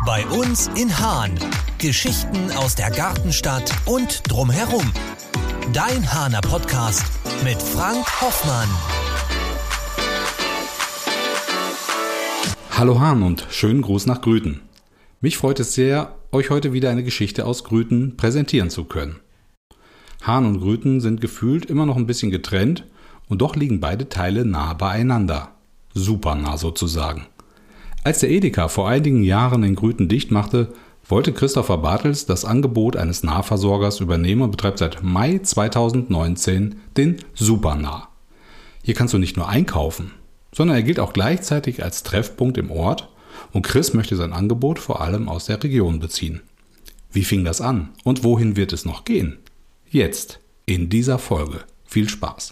Bei uns in Haan. Geschichten aus der Gartenstadt und drumherum. Dein Haaner Podcast mit Frank Hoffmann. Hallo Haan und schönen Gruß nach Grüten. Mich freut es sehr, euch heute wieder eine Geschichte aus Grüten präsentieren zu können. Haan und Grüten sind gefühlt immer noch ein bisschen getrennt und doch liegen beide Teile nah beieinander. Super nah sozusagen. Als der Edeka vor einigen Jahren in Grüten dicht machte, wollte Christopher Bartels das Angebot eines Nahversorgers übernehmen und betreibt seit Mai 2019 den Supernah. Hier kannst du nicht nur einkaufen, sondern er gilt auch gleichzeitig als Treffpunkt im Ort und Chris möchte sein Angebot vor allem aus der Region beziehen. Wie fing das an und wohin wird es noch gehen? Jetzt, in dieser Folge. Viel Spaß.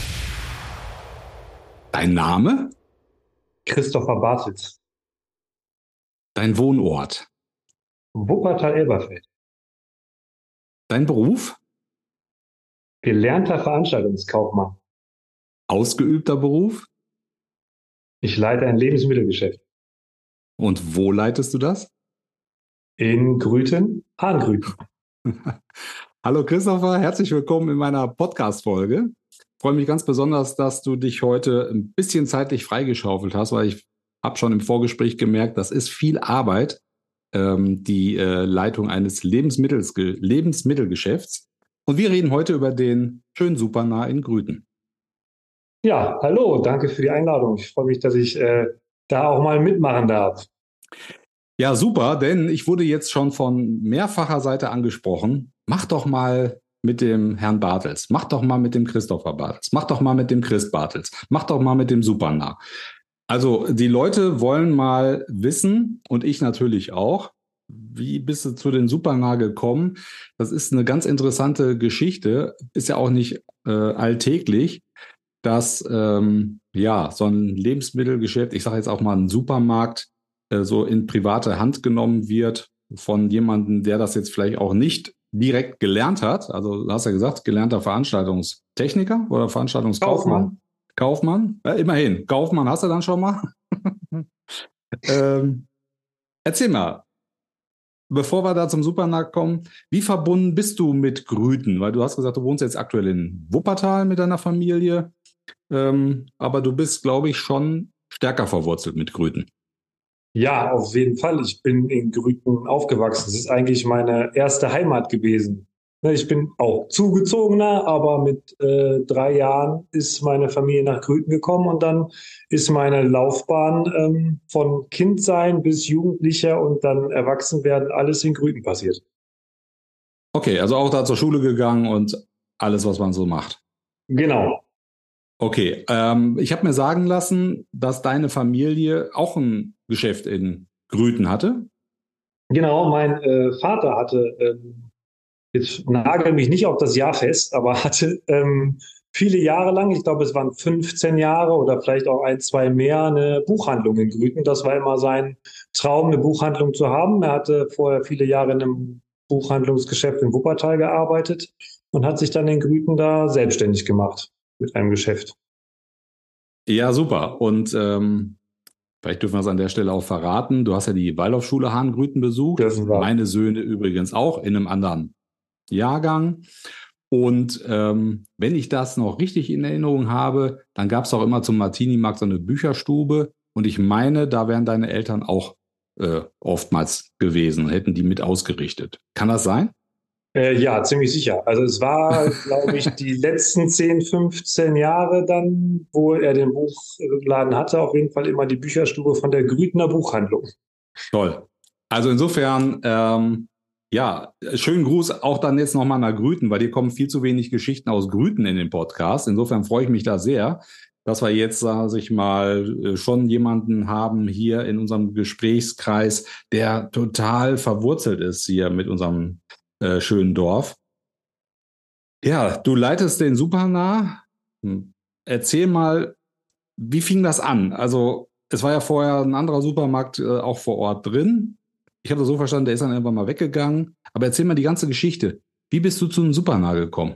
Dein Name? Christopher Bartels. Dein Wohnort? Wuppertal-Elberfeld. Dein Beruf? Gelernter Veranstaltungskaufmann. Ausgeübter Beruf? Ich leite ein Lebensmittelgeschäft. Und wo leitest du das? In Grüten, Hahngrüten. Hallo Christopher, herzlich willkommen in meiner Podcast-Folge. Ich freue mich ganz besonders, dass du dich heute ein bisschen zeitlich freigeschaufelt hast, weil ich habe schon im Vorgespräch gemerkt, das ist viel Arbeit, die Leitung eines Lebensmittelgeschäfts. Und wir reden heute über den schönen Supernah in Grüten. Ja, hallo, danke für die Einladung. Ich freue mich, dass ich da auch mal mitmachen darf. Ja, super, denn ich wurde jetzt schon von mehrfacher Seite angesprochen. Mach doch mal mit dem Herrn Bartels, mach doch mal mit dem Christopher Bartels, mach doch mal mit dem Chris Bartels, mach doch mal mit dem Supernah. Also die Leute wollen mal wissen, und ich natürlich auch, wie bist du zu den Supernah gekommen? Das ist eine ganz interessante Geschichte, ist ja auch nicht alltäglich, dass so ein Lebensmittelgeschäft, ich sage jetzt auch mal ein Supermarkt, so in private Hand genommen wird von jemandem, der das jetzt vielleicht auch nicht direkt gelernt hat. Also du hast ja gesagt, gelernter Veranstaltungstechniker oder Veranstaltungskaufmann. Kaufmann. Immerhin, Kaufmann hast du dann schon mal. Erzähl mal, bevor wir da zum Supernah kommen, wie verbunden bist du mit Grüten? Weil du hast gesagt, du wohnst jetzt aktuell in Wuppertal mit deiner Familie, aber du bist, glaube ich, schon stärker verwurzelt mit Grüten. Ja, auf jeden Fall. Ich bin in Grüten aufgewachsen. Es ist eigentlich meine erste Heimat gewesen. Ich bin auch Zugezogener, aber mit 3 Jahren ist meine Familie nach Grüten gekommen und dann ist meine Laufbahn von Kindsein bis Jugendlicher und dann Erwachsenwerden alles in Grüten passiert. Okay, also auch da zur Schule gegangen und alles, was man so macht. Genau. Okay, ich habe mir sagen lassen, dass deine Familie auch ein Geschäft in Grüten hatte. Genau, mein Vater hatte, jetzt nagel mich nicht auf das Jahr fest, aber hatte viele Jahre lang, ich glaube es waren 15 Jahre oder vielleicht auch 1, 2 mehr, eine Buchhandlung in Grüten. Das war immer sein Traum, eine Buchhandlung zu haben. Er hatte vorher viele Jahre in einem Buchhandlungsgeschäft in Wuppertal gearbeitet und hat sich dann in Grüten da selbstständig gemacht mit einem Geschäft. Ja, super. Und vielleicht dürfen wir es an der Stelle auch verraten. Du hast ja die Waldorfschule Hahngrüten besucht. Dürfen wir. Meine Söhne übrigens auch in einem anderen Jahrgang. Und wenn ich das noch richtig in Erinnerung habe, dann gab es auch immer zum Martini-Markt so eine Bücherstube. Und ich meine, da wären deine Eltern auch oftmals gewesen, hätten die mit ausgerichtet. Kann das sein? Ja, ziemlich sicher. Also es war, glaube ich, die letzten 10, 15 Jahre dann, wo er den Buchladen hatte, auf jeden Fall immer die Bücherstube von der Grütener Buchhandlung. Toll. Also insofern, schönen Gruß auch dann jetzt nochmal nach Grüten, weil hier kommen viel zu wenig Geschichten aus Grüten in den Podcast. Insofern freue ich mich da sehr, dass wir jetzt, sage ich mal, schon jemanden haben hier in unserem Gesprächskreis, der total verwurzelt ist hier mit unserem schönen Dorf. Ja, du leitest den Supernah. Erzähl mal, wie fing das an? Also es war ja vorher ein anderer Supermarkt auch vor Ort drin. Ich habe das so verstanden, der ist dann irgendwann mal weggegangen. Aber erzähl mal die ganze Geschichte. Wie bist du zum Supernah gekommen?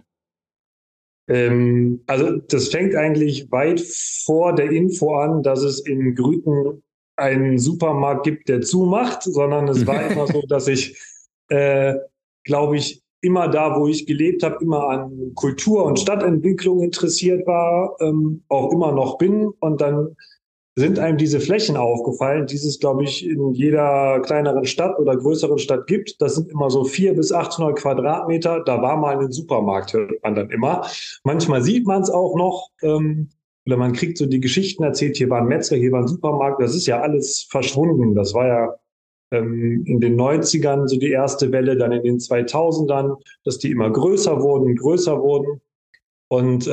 Also das fängt eigentlich weit vor der Info an, dass es in Grüten einen Supermarkt gibt, der zumacht, sondern es war immer so, dass ich, glaube ich, immer da, wo ich gelebt habe, immer an Kultur- und Stadtentwicklung interessiert war, auch immer noch bin. Und dann sind einem diese Flächen aufgefallen, die es, glaube ich, in jeder kleineren Stadt oder größeren Stadt gibt. Das sind immer so 400 bis 800 Quadratmeter. Da war mal ein Supermarkt, hört man dann immer. Manchmal sieht man es auch noch. Oder man kriegt so die Geschichten erzählt, hier war ein Metzger, hier war ein Supermarkt. Das ist ja alles verschwunden. Das war ja in den 90ern so die erste Welle, dann in den 2000ern, dass die immer größer wurden, größer wurden. Und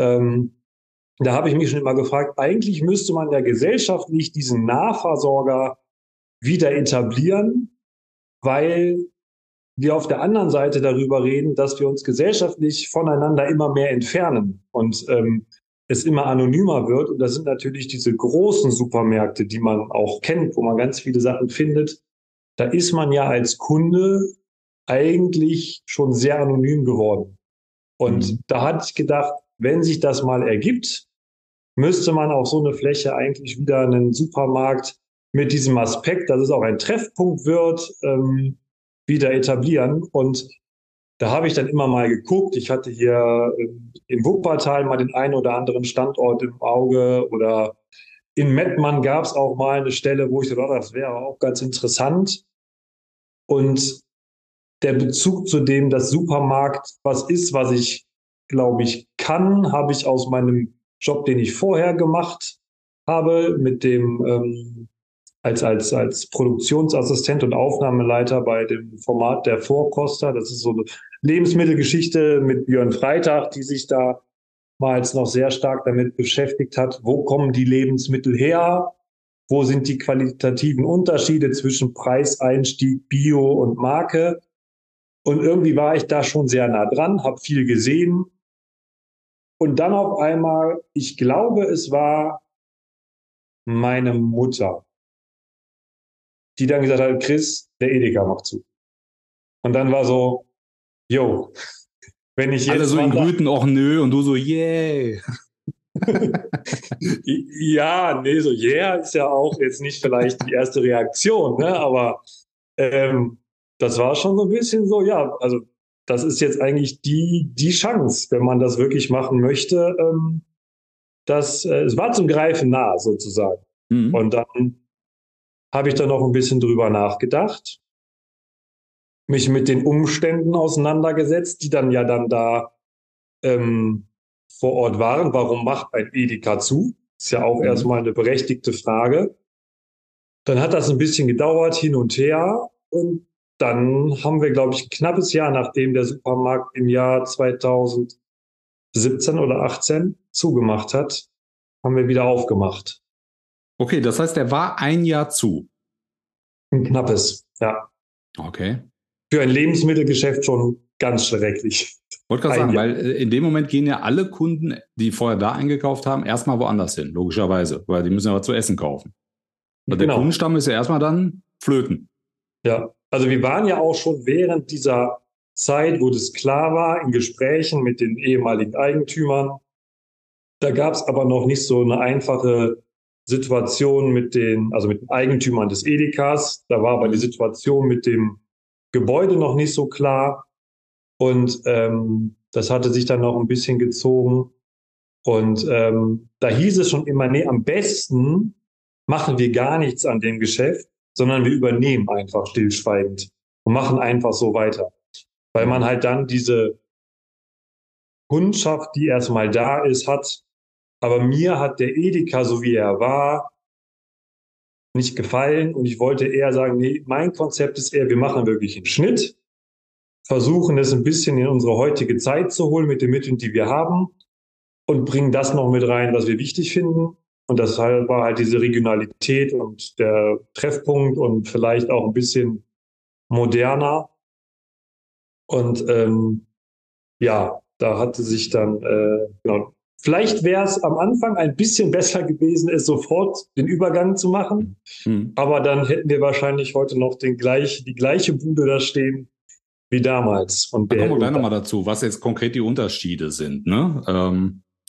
da habe ich mich schon immer gefragt, eigentlich müsste man ja gesellschaftlich diesen Nahversorger wieder etablieren, weil wir auf der anderen Seite darüber reden, dass wir uns gesellschaftlich voneinander immer mehr entfernen und es immer anonymer wird. Und das sind natürlich diese großen Supermärkte, die man auch kennt, wo man ganz viele Sachen findet. Da ist man ja als Kunde eigentlich schon sehr anonym geworden. Und da hatte ich gedacht, wenn sich das mal ergibt, müsste man auf so eine Fläche eigentlich wieder einen Supermarkt mit diesem Aspekt, dass es auch ein Treffpunkt wird, wieder etablieren. Und da habe ich dann immer mal geguckt. Ich hatte hier in Wuppertal mal den einen oder anderen Standort im Auge oder in Mettmann gab es auch mal eine Stelle, wo ich dachte, das wäre auch ganz interessant. Und der Bezug zu dem, dass Supermarkt was ist, was ich, glaube ich, kann, habe ich aus meinem Job, den ich vorher gemacht habe, mit dem als Produktionsassistent und Aufnahmeleiter bei dem Format der Vorkoster. Das ist so eine Lebensmittelgeschichte mit Björn Freitag, die sich da mal noch sehr stark damit beschäftigt hat, wo kommen die Lebensmittel her, wo sind die qualitativen Unterschiede zwischen Preiseinstieg, Bio und Marke. Und irgendwie war ich da schon sehr nah dran, habe viel gesehen. Und dann auf einmal, ich glaube, es war meine Mutter, die dann gesagt hat, Chris, der Edeka macht zu. Und dann war so, yo, wenn ich jetzt... Alle so in Gluten, auch nö, und du so, yay. Ja, nee, so yeah ist ja auch jetzt nicht vielleicht die erste Reaktion, ne? Aber das war schon so ein bisschen so, ja, also das ist jetzt eigentlich die Chance, wenn man das wirklich machen möchte. Es war zum Greifen nah sozusagen. Und dann habe ich da noch ein bisschen drüber nachgedacht, mich mit den Umständen auseinandergesetzt, die dann da vor Ort waren. Warum macht ein Edeka zu? Ist ja auch erstmal eine berechtigte Frage. Dann hat das ein bisschen gedauert, hin und her. Und dann haben wir, glaube ich, ein knappes Jahr, nachdem der Supermarkt im Jahr 2017 oder 18 zugemacht hat, haben wir wieder aufgemacht. Okay, das heißt, der war ein Jahr zu. Ein knappes, ja. Okay. Für ein Lebensmittelgeschäft schon ganz schrecklich. Wollte gerade sagen, weil in dem Moment gehen ja alle Kunden, die vorher da eingekauft haben, erstmal woanders hin, logischerweise, weil die müssen ja was zu essen kaufen. Und der Kundenstamm ist ja erstmal dann flöten. Ja, also wir waren ja auch schon während dieser Zeit, wo das klar war, in Gesprächen mit den ehemaligen Eigentümern. Da gab es aber noch nicht so eine einfache Situation mit den Eigentümern des Edekas. Da war aber die Situation mit dem Gebäude noch nicht so klar. Und das hatte sich dann noch ein bisschen gezogen. Und da hieß es schon immer, nee, am besten machen wir gar nichts an dem Geschäft, sondern wir übernehmen einfach stillschweigend und machen einfach so weiter. Weil man halt dann diese Kundschaft, die erstmal da ist, hat. Aber mir hat der Edeka, so wie er war, nicht gefallen. Und ich wollte eher sagen, nee, mein Konzept ist eher, wir machen wirklich einen Schnitt, versuchen es ein bisschen in unsere heutige Zeit zu holen mit den Mitteln, die wir haben und bringen das noch mit rein, was wir wichtig finden. Und das war halt diese Regionalität und der Treffpunkt und vielleicht auch ein bisschen moderner. Und ja, da hatte sich dann, genau. Vielleicht wäre es am Anfang ein bisschen besser gewesen, es sofort den Übergang zu machen. Aber dann hätten wir wahrscheinlich heute noch die gleiche Bude da stehen wie damals. Und da kommen wir gleich nochmal dazu, was jetzt konkret die Unterschiede sind. Ne?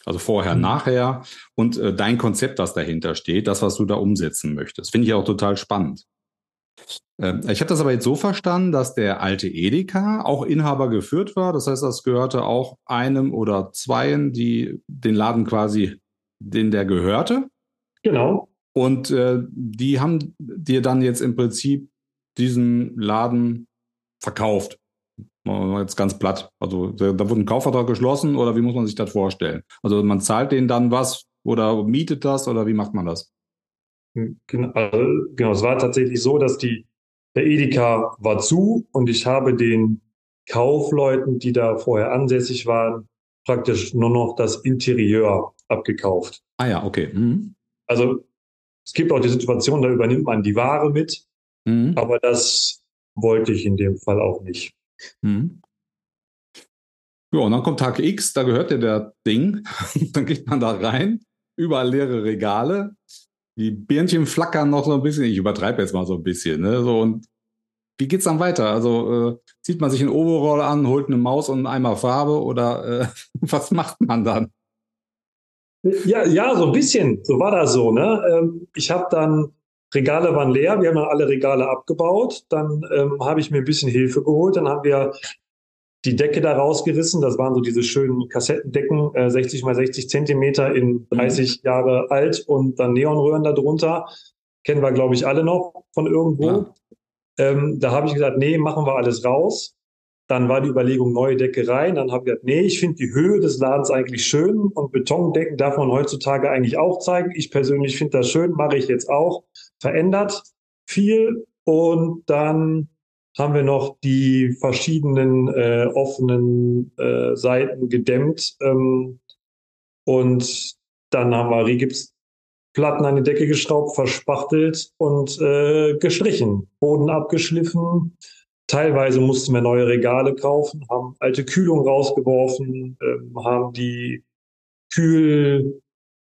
Also vorher, nachher und dein Konzept, das dahinter steht, das, was du da umsetzen möchtest. Finde ich auch total spannend. Ich habe das aber jetzt so verstanden, dass der alte Edeka auch Inhaber geführt war. Das heißt, das gehörte auch einem oder zweien, die den Laden quasi, den der gehörte. Genau. Und die haben dir dann jetzt im Prinzip diesen Laden verkauft. Jetzt ganz platt. Also da wurde ein Kaufvertrag geschlossen oder wie muss man sich das vorstellen? Also man zahlt denen dann was oder mietet das oder wie macht man das? Genau, es war tatsächlich so, dass der Edeka war zu und ich habe den Kaufleuten, die da vorher ansässig waren, praktisch nur noch das Interieur abgekauft. Ah ja, okay. Mhm. Also es gibt auch die Situation, da übernimmt man die Ware mit, Mhm. aber das wollte ich in dem Fall auch nicht. Mhm. Ja, und dann kommt Tag X, da gehört dir der Ding. Dann geht man da rein, überall leere Regale. Die Birnchen flackern noch so ein bisschen. Ich übertreibe jetzt mal so ein bisschen. Ne? So, und wie geht's dann weiter? Also zieht man sich ein Overall an, holt eine Maus und einen Eimer Farbe oder was macht man dann? Ja, so ein bisschen. So war das so, ne? Ich habe dann, Regale waren leer, wir haben dann alle Regale abgebaut. Dann habe ich mir ein bisschen Hilfe geholt. Dann haben wir die Decke da rausgerissen. Das waren so diese schönen Kassettendecken, 60 mal 60 Zentimeter in 30 Jahre alt und dann Neonröhren da drunter. Kennen wir, glaube ich, alle noch von irgendwo. Da habe ich gesagt, nee, machen wir alles raus. Dann war die Überlegung, neue Decke rein. Dann habe ich gesagt, nee, ich finde die Höhe des Ladens eigentlich schön und Betondecken darf man heutzutage eigentlich auch zeigen. Ich persönlich finde das schön, mache ich jetzt auch. Verändert viel. Und dann haben wir noch die verschiedenen offenen Seiten gedämmt. Und dann haben wir Rigipsplatten an die Decke geschraubt, verspachtelt und gestrichen. Boden abgeschliffen. Teilweise mussten wir neue Regale kaufen, haben alte Kühlung rausgeworfen, haben die Kühlwand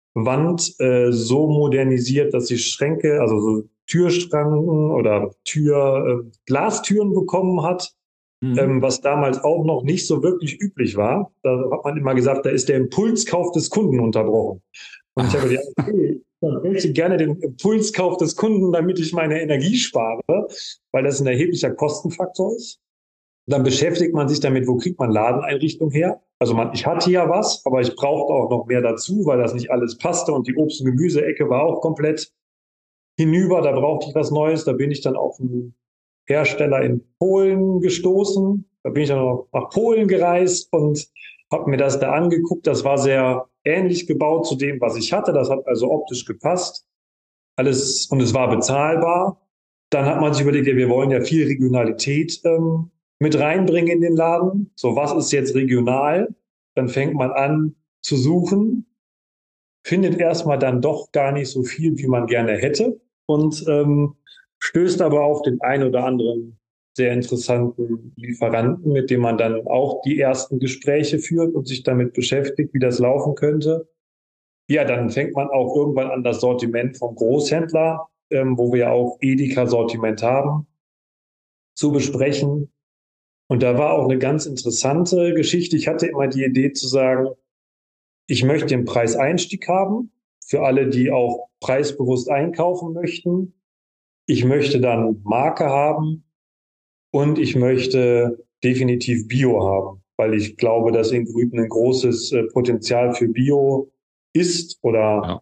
so modernisiert, dass die Schränke, also so Türschranken oder Glastüren bekommen hat, was damals auch noch nicht so wirklich üblich war. Da hat man immer gesagt, da ist der Impulskauf des Kunden unterbrochen. Und ich habe gedacht, okay, dann möchte ich gerne den Impulskauf des Kunden, damit ich meine Energie spare, weil das ein erheblicher Kostenfaktor ist. Dann beschäftigt man sich damit, wo kriegt man Ladeneinrichtung her? Also ich hatte ja was, aber ich brauchte auch noch mehr dazu, weil das nicht alles passte und die Obst- und Gemüseecke war auch komplett hinüber. Da brauchte ich was Neues. Da bin ich dann auf einen Hersteller in Polen gestoßen. Da bin ich dann noch nach Polen gereist und habe mir das da angeguckt. Das war sehr ähnlich gebaut zu dem, was ich hatte. Das hat also optisch gepasst. Alles, und es war bezahlbar. Dann hat man sich überlegt, ja, wir wollen ja viel Regionalität mit reinbringen in den Laden. So, was ist jetzt regional? Dann fängt man an zu suchen, findet erstmal dann doch gar nicht so viel, wie man gerne hätte und stößt aber auf den einen oder anderen sehr interessanten Lieferanten, mit dem man dann auch die ersten Gespräche führt und sich damit beschäftigt, wie das laufen könnte. Ja, dann fängt man auch irgendwann an, das Sortiment vom Großhändler, wo wir auch Edeka-Sortiment haben, zu besprechen. Und da war auch eine ganz interessante Geschichte. Ich hatte immer die Idee zu sagen, ich möchte den Preiseinstieg haben für alle, die auch preisbewusst einkaufen möchten. Ich möchte dann Marke haben und ich möchte definitiv Bio haben, weil ich glaube, dass in Grüten ein großes Potenzial für Bio ist oder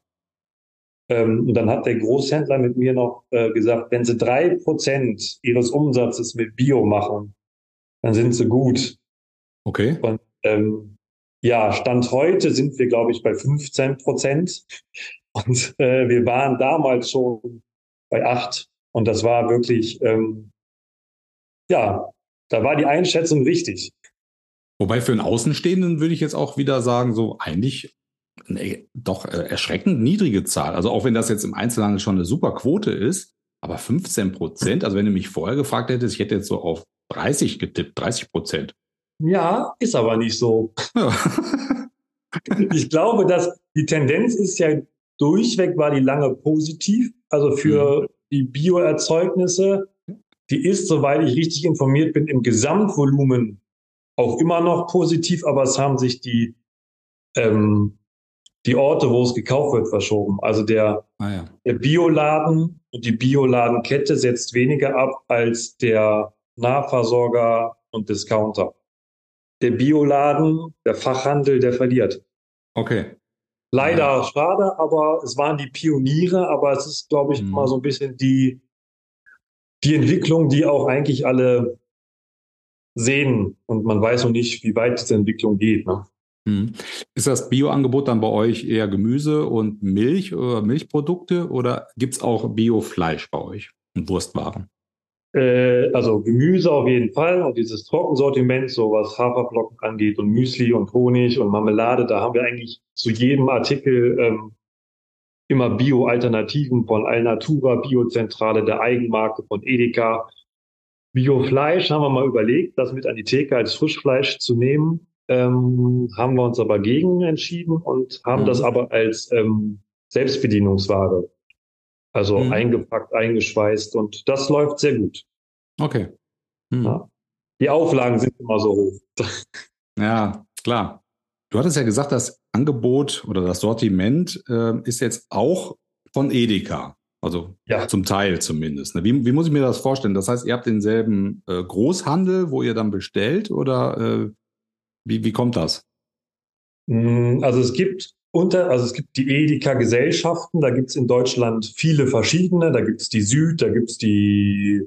und dann hat der Großhändler mit mir noch gesagt, wenn Sie 3% Ihres Umsatzes mit Bio machen, dann sind Sie gut. Okay. Und ja, Stand heute sind wir, glaube ich, bei 15%. Und wir waren damals schon bei 8. Und das war wirklich, ja, da war die Einschätzung richtig. Wobei für einen Außenstehenden würde ich jetzt auch wieder sagen, so eigentlich doch erschreckend niedrige Zahl. Also auch wenn das jetzt im Einzelhandel schon eine super Quote ist, aber 15%, also wenn du mich vorher gefragt hättest, ich hätte jetzt so auf 30 getippt, 30%. Ja, ist aber nicht so. Ja. Ich glaube, dass die Tendenz ist ja durchweg, war die lange positiv. Also für die Bioerzeugnisse, die ist, soweit ich richtig informiert bin, im Gesamtvolumen auch immer noch positiv, aber es haben sich die die Orte, wo es gekauft wird, verschoben. Also der Bioladen und die Bioladenkette setzt weniger ab als der Nahversorger und Discounter. Der Bioladen, der Fachhandel, der verliert. Okay. Leider schade, aber es waren die Pioniere, aber es ist, glaube ich, immer so ein bisschen die Entwicklung, die auch eigentlich alle sehen. Und man weiß noch nicht, wie weit diese Entwicklung geht. Ne? Ist das Bio-Angebot dann bei euch eher Gemüse und Milch oder Milchprodukte oder gibt es auch Bio-Fleisch bei euch und Wurstwaren? Also Gemüse auf jeden Fall und dieses Trockensortiment, so was Haferflocken angeht und Müsli und Honig und Marmelade, da haben wir eigentlich zu jedem Artikel immer Bio-Alternativen von Alnatura, Biozentrale, der Eigenmarke von Edeka. Biofleisch haben wir mal überlegt, das mit an die Theke als Frischfleisch zu nehmen, haben wir uns aber gegen entschieden und haben das aber als Selbstbedienungsware. Also eingepackt, eingeschweißt und das läuft sehr gut. Okay. Ja. Die Auflagen sind immer so hoch. Ja, klar. Du hattest ja gesagt, das Angebot oder das Sortiment ist jetzt auch von Edeka. Also zum Teil zumindest. Wie muss ich mir das vorstellen? Das heißt, ihr habt denselben Großhandel, wo ihr dann bestellt oder wie kommt das? Also es gibt die Edeka-Gesellschaften, da gibt es in Deutschland viele verschiedene. Da gibt es die Süd, da gibt es die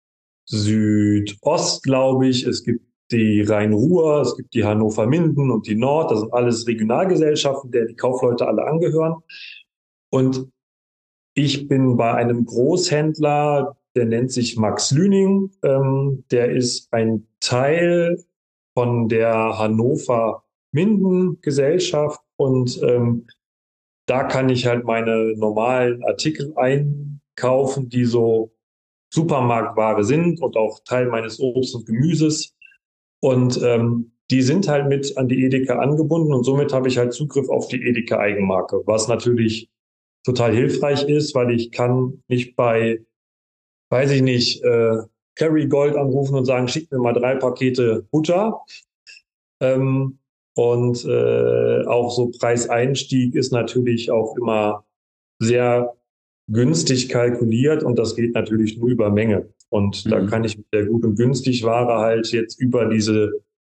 Südost, glaube ich. Es gibt die Rhein-Ruhr, es gibt die Hannover-Minden und die Nord. Das sind alles Regionalgesellschaften, der die Kaufleute alle angehören. Und ich bin bei einem Großhändler, der nennt sich Max Lüning. Der ist ein Teil von der Hannover-Minden-Gesellschaft und da kann ich halt meine normalen Artikel einkaufen, die so Supermarktware sind und auch Teil meines Obst und Gemüses. Und die sind halt mit an die Edeka angebunden und somit habe ich halt Zugriff auf die Edeka-Eigenmarke, was natürlich total hilfreich ist, weil ich kann nicht bei, weiß ich nicht, Kerrygold anrufen und sagen, schick mir mal 3 Pakete Butter. Und auch so Preiseinstieg ist natürlich auch immer sehr günstig kalkuliert und das geht natürlich nur über Menge. Und da kann ich mit der Gut- und Günstig-Ware halt jetzt über diese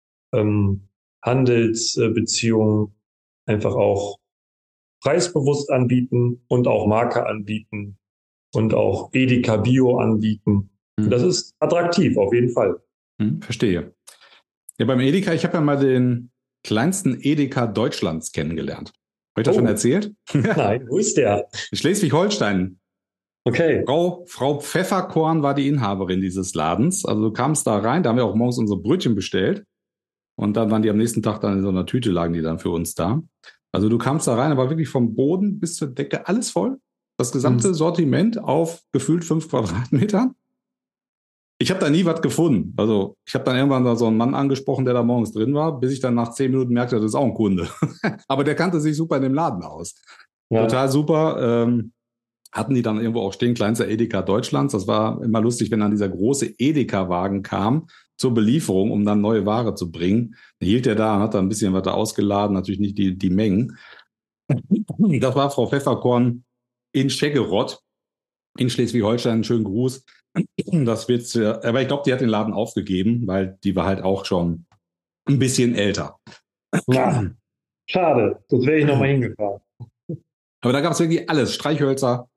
Handelsbeziehungen einfach auch preisbewusst anbieten und auch Marke anbieten und auch Edeka Bio anbieten. Das ist attraktiv, auf jeden Fall. Verstehe. Ja, beim Edeka, ich habe ja mal den kleinsten Edeka Deutschlands kennengelernt. Habe ich das schon erzählt? Nein, wo ist der? Schleswig-Holstein. Okay. Frau Pfefferkorn war die Inhaberin dieses Ladens. Also du kamst da rein, da haben wir auch morgens unsere Brötchen bestellt. Und dann waren die am nächsten Tag dann in so einer Tüte, lagen die dann für uns da. Also du kamst da rein, da war wirklich vom Boden bis zur Decke alles voll. Das gesamte Sortiment auf gefühlt 5 Quadratmetern. Ich habe da nie was gefunden. Also ich habe dann irgendwann da so einen Mann angesprochen, der da morgens drin war, bis ich dann nach 10 Minuten merkte, das ist auch ein Kunde. Aber der kannte sich super in dem Laden aus. Ja. Total super. Hatten die dann irgendwo auch stehen, kleinster Edeka Deutschlands. Das war immer lustig, wenn dann dieser große Edeka-Wagen kam zur Belieferung, um dann neue Ware zu bringen. Dann hielt er da und hat da ein bisschen was da ausgeladen, natürlich nicht die Mengen. Das war Frau Pfefferkorn in Scheggerott in Schleswig-Holstein. Schönen Gruß. Das wird's, aber ich glaube, die hat den Laden aufgegeben, weil die war halt auch schon ein bisschen älter. Ja, schade. Das wäre ich nochmal hingefahren. Aber da gab es wirklich alles. Streichhölzer,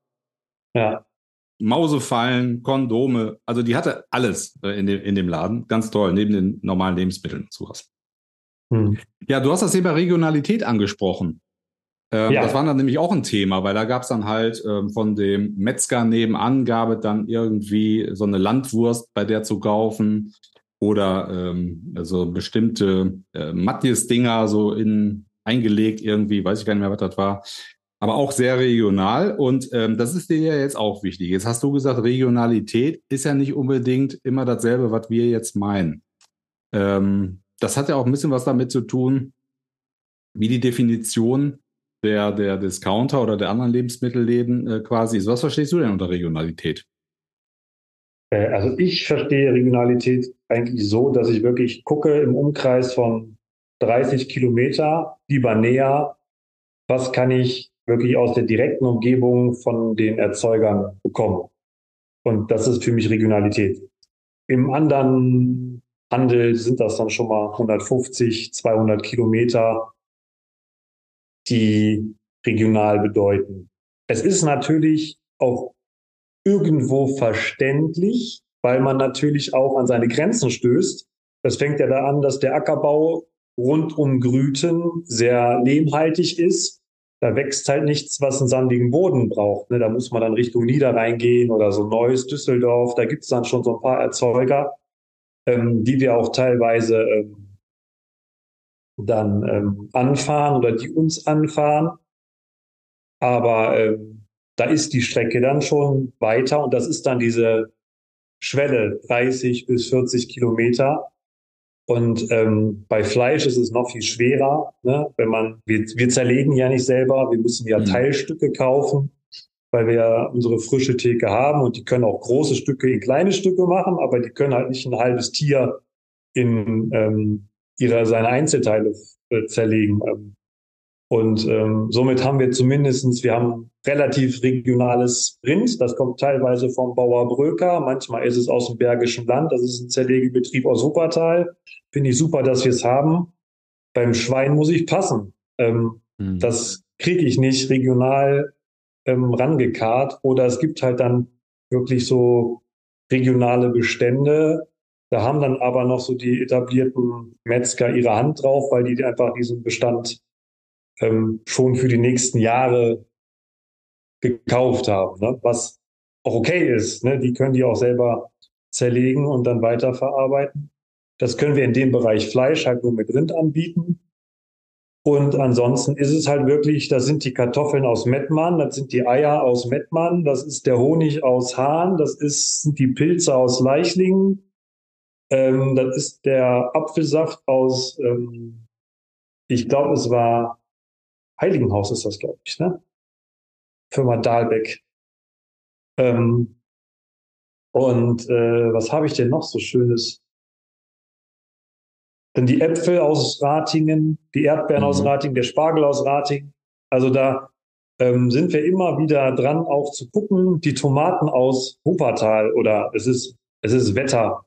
Mausefallen, Kondome. Also die hatte alles in dem Laden. Ganz toll, neben den normalen Lebensmitteln und sowas. Ja, du hast das Thema Regionalität angesprochen. Das war dann nämlich auch ein Thema, weil da gab es dann halt von dem Metzger nebenan gab es dann irgendwie so eine Landwurst bei der zu kaufen oder so bestimmte Matjes-Dinger so eingelegt irgendwie, weiß ich gar nicht mehr, was das war. Aber auch sehr regional und das ist dir ja jetzt auch wichtig. Jetzt hast du gesagt, Regionalität ist ja nicht unbedingt immer dasselbe, was wir jetzt meinen. Das hat ja auch ein bisschen was damit zu tun, wie die Definition der Discounter oder der anderen Lebensmittelläden quasi ist. Was verstehst du denn unter Regionalität? Also ich verstehe Regionalität eigentlich so, dass ich wirklich gucke im Umkreis von 30 Kilometer, lieber näher, was kann ich wirklich aus der direkten Umgebung von den Erzeugern bekommen. Und das ist für mich Regionalität. Im anderen Handel sind das dann schon mal 150, 200 Kilometer, die regional bedeuten. Es ist natürlich auch irgendwo verständlich, weil man natürlich auch an seine Grenzen stößt. Das fängt ja da an, dass der Ackerbau rund um Grüten sehr lehmhaltig ist. Da wächst halt nichts, was einen sandigen Boden braucht. Ne? Da muss man dann Richtung Niederrhein gehen oder so Neuss, Düsseldorf. Da gibt es dann schon so ein paar Erzeuger, die wir auch teilweise dann anfahren oder die uns anfahren. Aber da ist die Strecke dann schon weiter und das ist dann diese Schwelle 30 bis 40 Kilometer. Und bei Fleisch ist es noch viel schwerer, ne? Wir zerlegen ja nicht selber, wir müssen ja Teilstücke kaufen, weil wir ja unsere frische Theke haben und die können auch große Stücke in kleine Stücke machen, aber die können halt nicht ein halbes Tier in seine Einzelteile zerlegen. Und somit haben wir haben relativ regionales Rind. Das kommt teilweise vom Bauer Bröker. Manchmal ist es aus dem Bergischen Land. Das ist ein Zerlegebetrieb aus Wuppertal. Finde ich super, dass wir es haben. Beim Schwein muss ich passen. Das kriege ich nicht regional rangekarrt. Oder es gibt halt dann wirklich so regionale Bestände. Da haben dann aber noch so die etablierten Metzger ihre Hand drauf, weil die einfach diesen Bestand schon für die nächsten Jahre gekauft haben, ne? Was auch okay ist. Ne? Die können die auch selber zerlegen und dann weiterverarbeiten. Das können wir in dem Bereich Fleisch halt nur mit Rind anbieten. Und ansonsten ist es halt wirklich, das sind die Kartoffeln aus Mettmann, das sind die Eier aus Mettmann, das ist der Honig aus Hahn, sind die Pilze aus Leichlingen, das ist der Apfelsaft aus, ich glaube, es war Heiligenhaus ist das, glaube ich, ne? Firma Dahlbeck. Was habe ich denn noch so Schönes? Dann die Äpfel aus Ratingen, die Erdbeeren aus Ratingen, der Spargel aus Ratingen. Also da sind wir immer wieder dran, auch zu gucken. Die Tomaten aus Wuppertal oder es ist Wetter.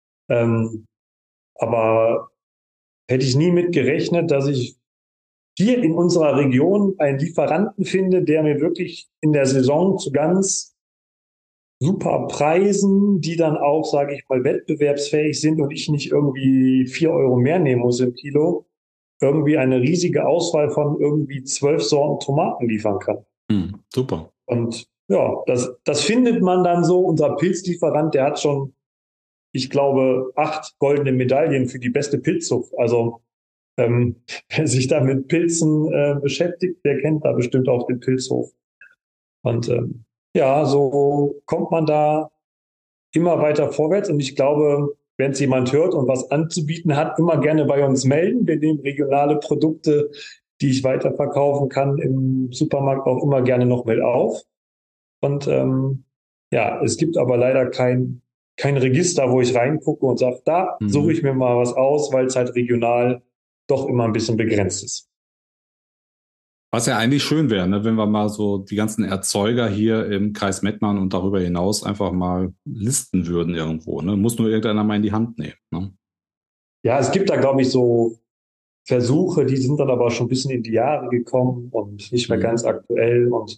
Aber hätte ich nie mit gerechnet, dass ich hier in unserer Region einen Lieferanten finde, der mir wirklich in der Saison zu ganz super Preisen, die dann auch, sage ich mal, wettbewerbsfähig sind und ich nicht irgendwie 4 € mehr nehmen muss im Kilo, irgendwie eine riesige Auswahl von irgendwie 12 Sorten Tomaten liefern kann. Super. Und ja, das findet man dann so. Unser Pilzlieferant, der hat schon, ich glaube, 8 goldene Medaillen für die beste Pilzzucht. Also wer sich da mit Pilzen beschäftigt, der kennt da bestimmt auch den Pilzhof. Und ja, so kommt man da immer weiter vorwärts. Und ich glaube, wenn es jemand hört und was anzubieten hat, immer gerne bei uns melden. Wir nehmen regionale Produkte, die ich weiterverkaufen kann, im Supermarkt auch immer gerne noch mit auf. Und ja, es gibt aber leider kein Register, wo ich reingucke und sage, da suche ich mir mal was aus, weil es halt regional doch immer ein bisschen begrenzt ist. Was ja eigentlich schön wäre, ne, wenn wir mal so die ganzen Erzeuger hier im Kreis Mettmann und darüber hinaus einfach mal listen würden irgendwo. Ne? Muss nur irgendeiner mal in die Hand nehmen. Ne? Ja, es gibt da, glaube ich, so Versuche, die sind dann aber schon ein bisschen in die Jahre gekommen und nicht mehr ganz aktuell. Und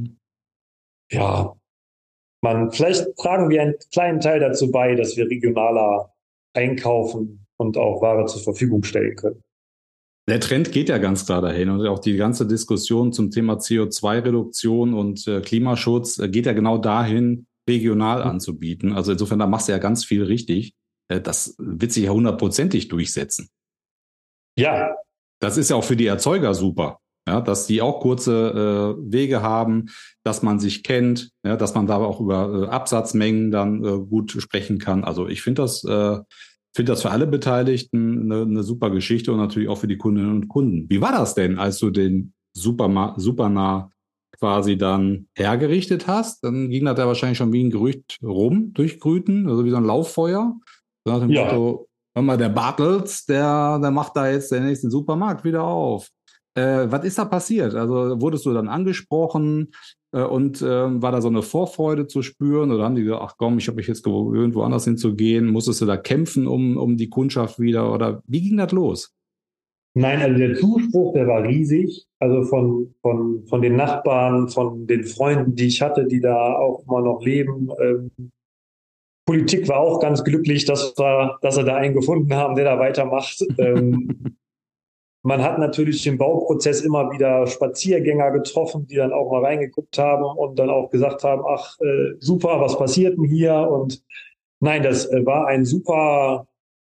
ja, vielleicht tragen wir einen kleinen Teil dazu bei, dass wir regionaler einkaufen und auch Ware zur Verfügung stellen können. Der Trend geht ja ganz klar dahin und auch die ganze Diskussion zum Thema CO2-Reduktion und Klimaschutz geht ja genau dahin, regional anzubieten. Also insofern, da machst du ja ganz viel richtig. Das wird sich ja 100%ig durchsetzen. Ja. Das ist ja auch für die Erzeuger super, ja, dass die auch kurze Wege haben, dass man sich kennt, ja, dass man da auch über Absatzmengen dann gut sprechen kann. Also ich finde das für alle Beteiligten eine super Geschichte und natürlich auch für die Kundinnen und Kunden. Wie war das denn, als du den Supernah quasi dann hergerichtet hast? Dann ging das ja wahrscheinlich schon wie ein Gerücht rum durch Grüten, also wie so ein Lauffeuer. So nach dem Motto, hör mal, der Bartels, der macht da jetzt den nächsten Supermarkt wieder auf. Was ist da passiert? Also wurdest du dann angesprochen und war da so eine Vorfreude zu spüren? Oder haben die gesagt, ach komm, ich habe mich jetzt gewöhnt, woanders hinzugehen? Musstest du da kämpfen um die Kundschaft wieder? Oder wie ging das los? Nein, also der Zuspruch, der war riesig. Also von den Nachbarn, von den Freunden, die ich hatte, die da auch immer noch leben. Politik war auch ganz glücklich, dass sie da einen gefunden haben, der da weitermacht. Man hat natürlich im Bauprozess immer wieder Spaziergänger getroffen, die dann auch mal reingeguckt haben und dann auch gesagt haben, ach, super, was passiert denn hier? Und nein, das war ein super,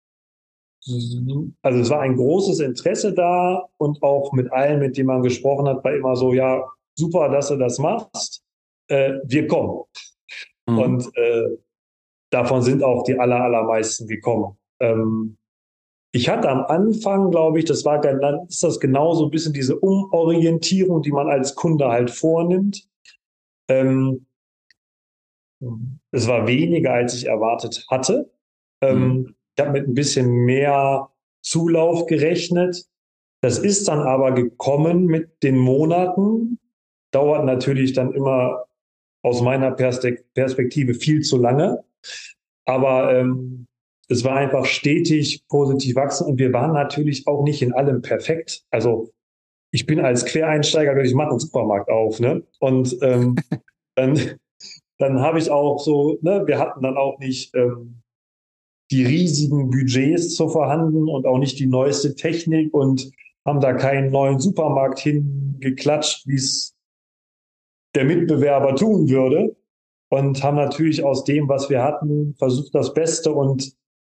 also es war ein großes Interesse da und auch mit allen, mit denen man gesprochen hat, war immer so, ja, super, dass du das machst. Wir kommen. Mhm. Und davon sind auch die allermeisten gekommen. Ich hatte am Anfang, glaube ich, dann ist das genau so ein bisschen diese Umorientierung, die man als Kunde halt vornimmt. Ähm, Es war weniger, als ich erwartet hatte. Ich habe mit ein bisschen mehr Zulauf gerechnet. Das ist dann aber gekommen mit den Monaten. Dauert natürlich dann immer aus meiner Perspektive viel zu lange. Aber es war einfach stetig positiv wachsen und wir waren natürlich auch nicht in allem perfekt. Also ich bin als Quereinsteiger, ich mache einen Supermarkt auf, ne? Und dann, dann habe ich auch so, ne, wir hatten dann auch nicht die riesigen Budgets zur vorhanden und auch nicht die neueste Technik und haben da keinen neuen Supermarkt hingeklatscht, wie es der Mitbewerber tun würde. Und haben natürlich aus dem, was wir hatten, versucht, das Beste und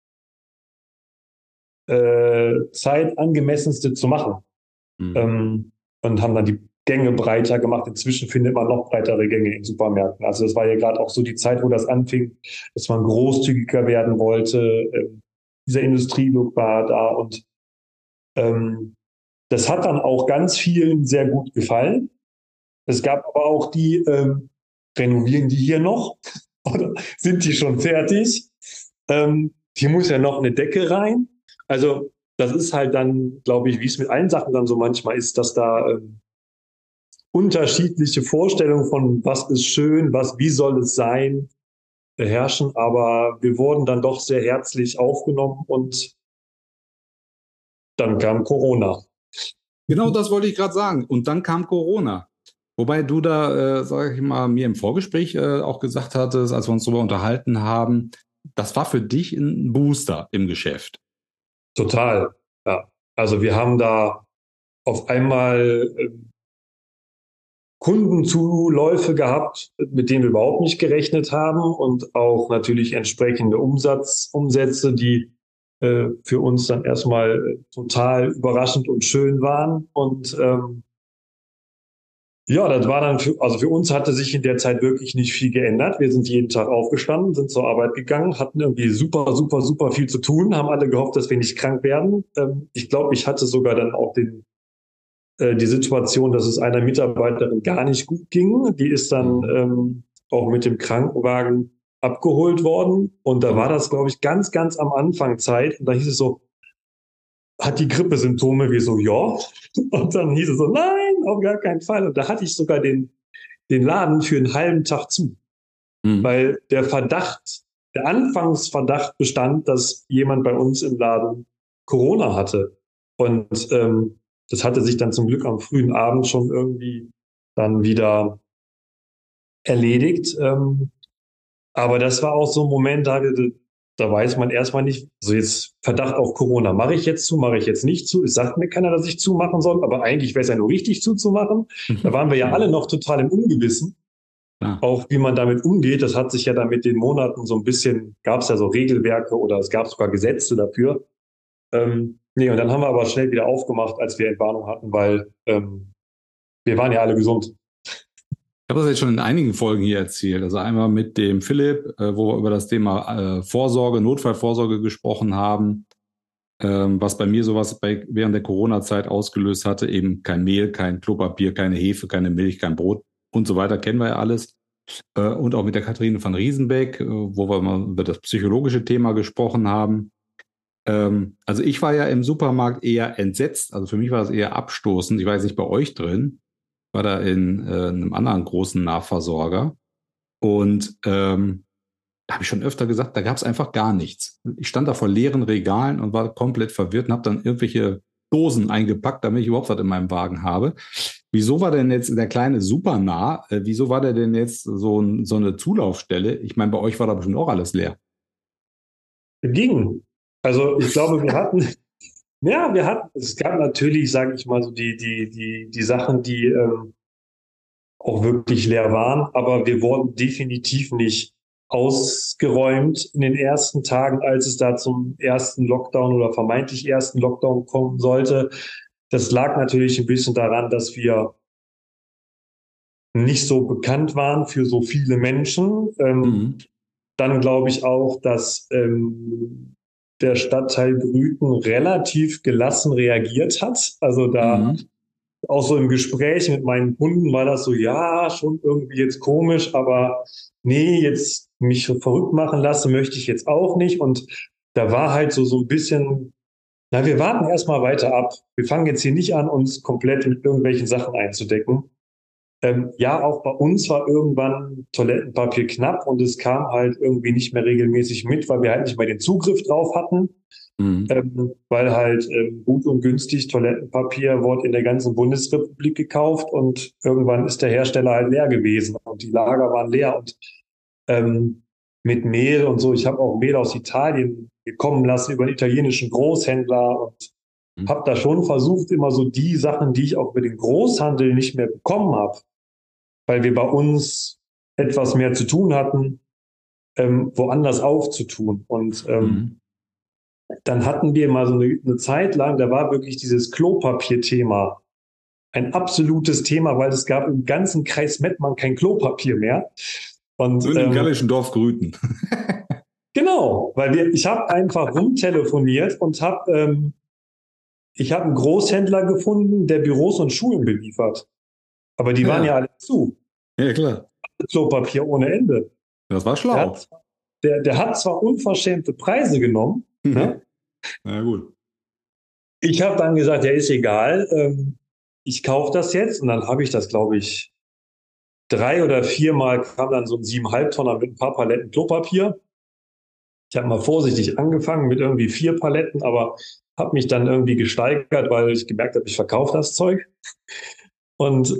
zeitangemessenste zu machen. Und haben dann die Gänge breiter gemacht. Inzwischen findet man noch breitere Gänge in Supermärkten. Also das war ja gerade auch so die Zeit, wo das anfing, dass man großzügiger werden wollte. Dieser Industrielook war da und das hat dann auch ganz vielen sehr gut gefallen. Es gab aber auch die, renovieren die hier noch oder sind die schon fertig? Hier muss ja noch eine Decke rein. Also das ist halt dann, glaube ich, wie es mit allen Sachen dann so manchmal ist, dass da unterschiedliche Vorstellungen von was ist schön, wie soll es sein, herrschen. Aber wir wurden dann doch sehr herzlich aufgenommen und dann kam Corona. Genau das wollte ich gerade sagen. Und dann kam Corona. Wobei du da, sage ich mal, mir im Vorgespräch auch gesagt hattest, als wir uns darüber unterhalten haben, das war für dich ein Booster im Geschäft. Total, ja. Also wir haben da auf einmal Kundenzuläufe gehabt, mit denen wir überhaupt nicht gerechnet haben und auch natürlich entsprechende Umsätze, die für uns dann erstmal total überraschend und schön waren. Und ja, das war dann also für uns hatte sich in der Zeit wirklich nicht viel geändert. Wir sind jeden Tag aufgestanden, sind zur Arbeit gegangen, hatten irgendwie super viel zu tun, haben alle gehofft, dass wir nicht krank werden. Ich glaube, ich hatte sogar dann auch die Situation, dass es einer Mitarbeiterin gar nicht gut ging. Die ist dann auch mit dem Krankenwagen abgeholt worden. Und da war das, glaube ich, ganz am Anfang Zeit. Und da hieß es so, hat die Grippesymptome? Wir so, ja. Und dann hieß es so, nein, auf gar keinen Fall. Und da hatte ich sogar den Laden für einen halben Tag zu. Weil der Anfangsverdacht bestand, dass jemand bei uns im Laden Corona hatte. Und das hatte sich dann zum Glück am frühen Abend schon irgendwie dann wieder erledigt. Aber das war auch so ein Moment, da weiß man erstmal nicht, so jetzt Verdacht auf Corona, mache ich jetzt zu, mache ich jetzt nicht zu. Es sagt mir keiner, dass ich zumachen soll, aber eigentlich wäre es ja nur richtig zuzumachen. Da waren wir ja alle noch total im Ungewissen. Ja. Auch wie man damit umgeht, das hat sich ja dann mit den Monaten so ein bisschen, gab es ja so Regelwerke oder es gab sogar Gesetze dafür. Nee, und dann haben wir aber schnell wieder aufgemacht, als wir Entwarnung hatten, weil wir waren ja alle gesund. Ich habe das jetzt schon in einigen Folgen hier erzählt. Also einmal mit dem Philipp, wo wir über das Thema Vorsorge, Notfallvorsorge gesprochen haben, was bei mir sowas während der Corona-Zeit ausgelöst hatte. Eben kein Mehl, kein Klopapier, keine Hefe, keine Milch, kein Brot und so weiter, kennen wir ja alles. Und auch mit der Katharine van Riesenbeck, wo wir mal über das psychologische Thema gesprochen haben. Also ich war ja im Supermarkt eher entsetzt. Also für mich war das eher abstoßend. Ich war jetzt nicht bei euch drin. Ich war da in einem anderen großen Nahversorger. Und da habe ich schon öfter gesagt, da gab es einfach gar nichts. Ich stand da vor leeren Regalen und war komplett verwirrt und habe dann irgendwelche Dosen eingepackt, damit ich überhaupt was in meinem Wagen habe. Wieso war denn jetzt der kleine Supernah? Wieso war der denn jetzt so eine Zulaufstelle? Ich meine, bei euch war da bestimmt auch alles leer. Ging. Also ich glaube, es gab natürlich, sage ich mal, so die Sachen, die auch wirklich leer waren, aber wir wurden definitiv nicht ausgeräumt in den ersten Tagen, als es da zum ersten Lockdown oder vermeintlich ersten Lockdown kommen sollte. Das lag natürlich ein bisschen daran, dass wir nicht so bekannt waren für so viele Menschen. Mhm. Dann glaube ich auch, dass der Stadtteil Brüten relativ gelassen reagiert hat. Also da Mhm. auch so im Gespräch mit meinen Kunden war das so, ja, schon irgendwie jetzt komisch, aber nee, jetzt mich so verrückt machen lassen möchte ich jetzt auch nicht. Und da war halt so ein bisschen, na, wir warten erstmal weiter ab. Wir fangen jetzt hier nicht an, uns komplett mit irgendwelchen Sachen einzudecken. Ja, auch bei uns war irgendwann Toilettenpapier knapp und es kam halt irgendwie nicht mehr regelmäßig mit, weil wir halt nicht mehr den Zugriff drauf hatten. Mhm. Weil halt gut und günstig Toilettenpapier wurde in der ganzen Bundesrepublik gekauft und irgendwann ist der Hersteller halt leer gewesen und die Lager waren leer und ähm, mit Mehl und so. Ich habe auch Mehl aus Italien gekommen lassen über einen italienischen Großhändler und Mhm. habe da schon versucht, immer so die Sachen, die ich auch über den Großhandel nicht mehr bekommen habe, weil wir bei uns etwas mehr zu tun hatten, woanders aufzutun. Und Mhm. dann hatten wir mal so eine Zeit lang, da war wirklich dieses Klopapier-Thema ein absolutes Thema, weil es gab im ganzen Kreis Mettmann kein Klopapier mehr. Und Nur in dem gallischen Dorf Grüten. genau, weil ich habe einfach rumtelefoniert und ich habe einen Großhändler gefunden, der Büros und Schulen beliefert. Aber die waren ja Ja, alle zu. ja klar. Klopapier ohne Ende. Das war Der schlau. hat, der hat zwar unverschämte Preise genommen, ne? Na gut. Ich habe dann gesagt, ja, ist egal, ich kaufe das jetzt. Und dann habe ich das, glaube ich, 3 oder 4 Mal kam dann so ein 7,5 Tonner mit ein paar Paletten Klopapier. Ich habe mal vorsichtig angefangen mit irgendwie 4 Paletten, aber habe mich dann irgendwie gesteigert, weil ich gemerkt habe, ich verkaufe das Zeug. Und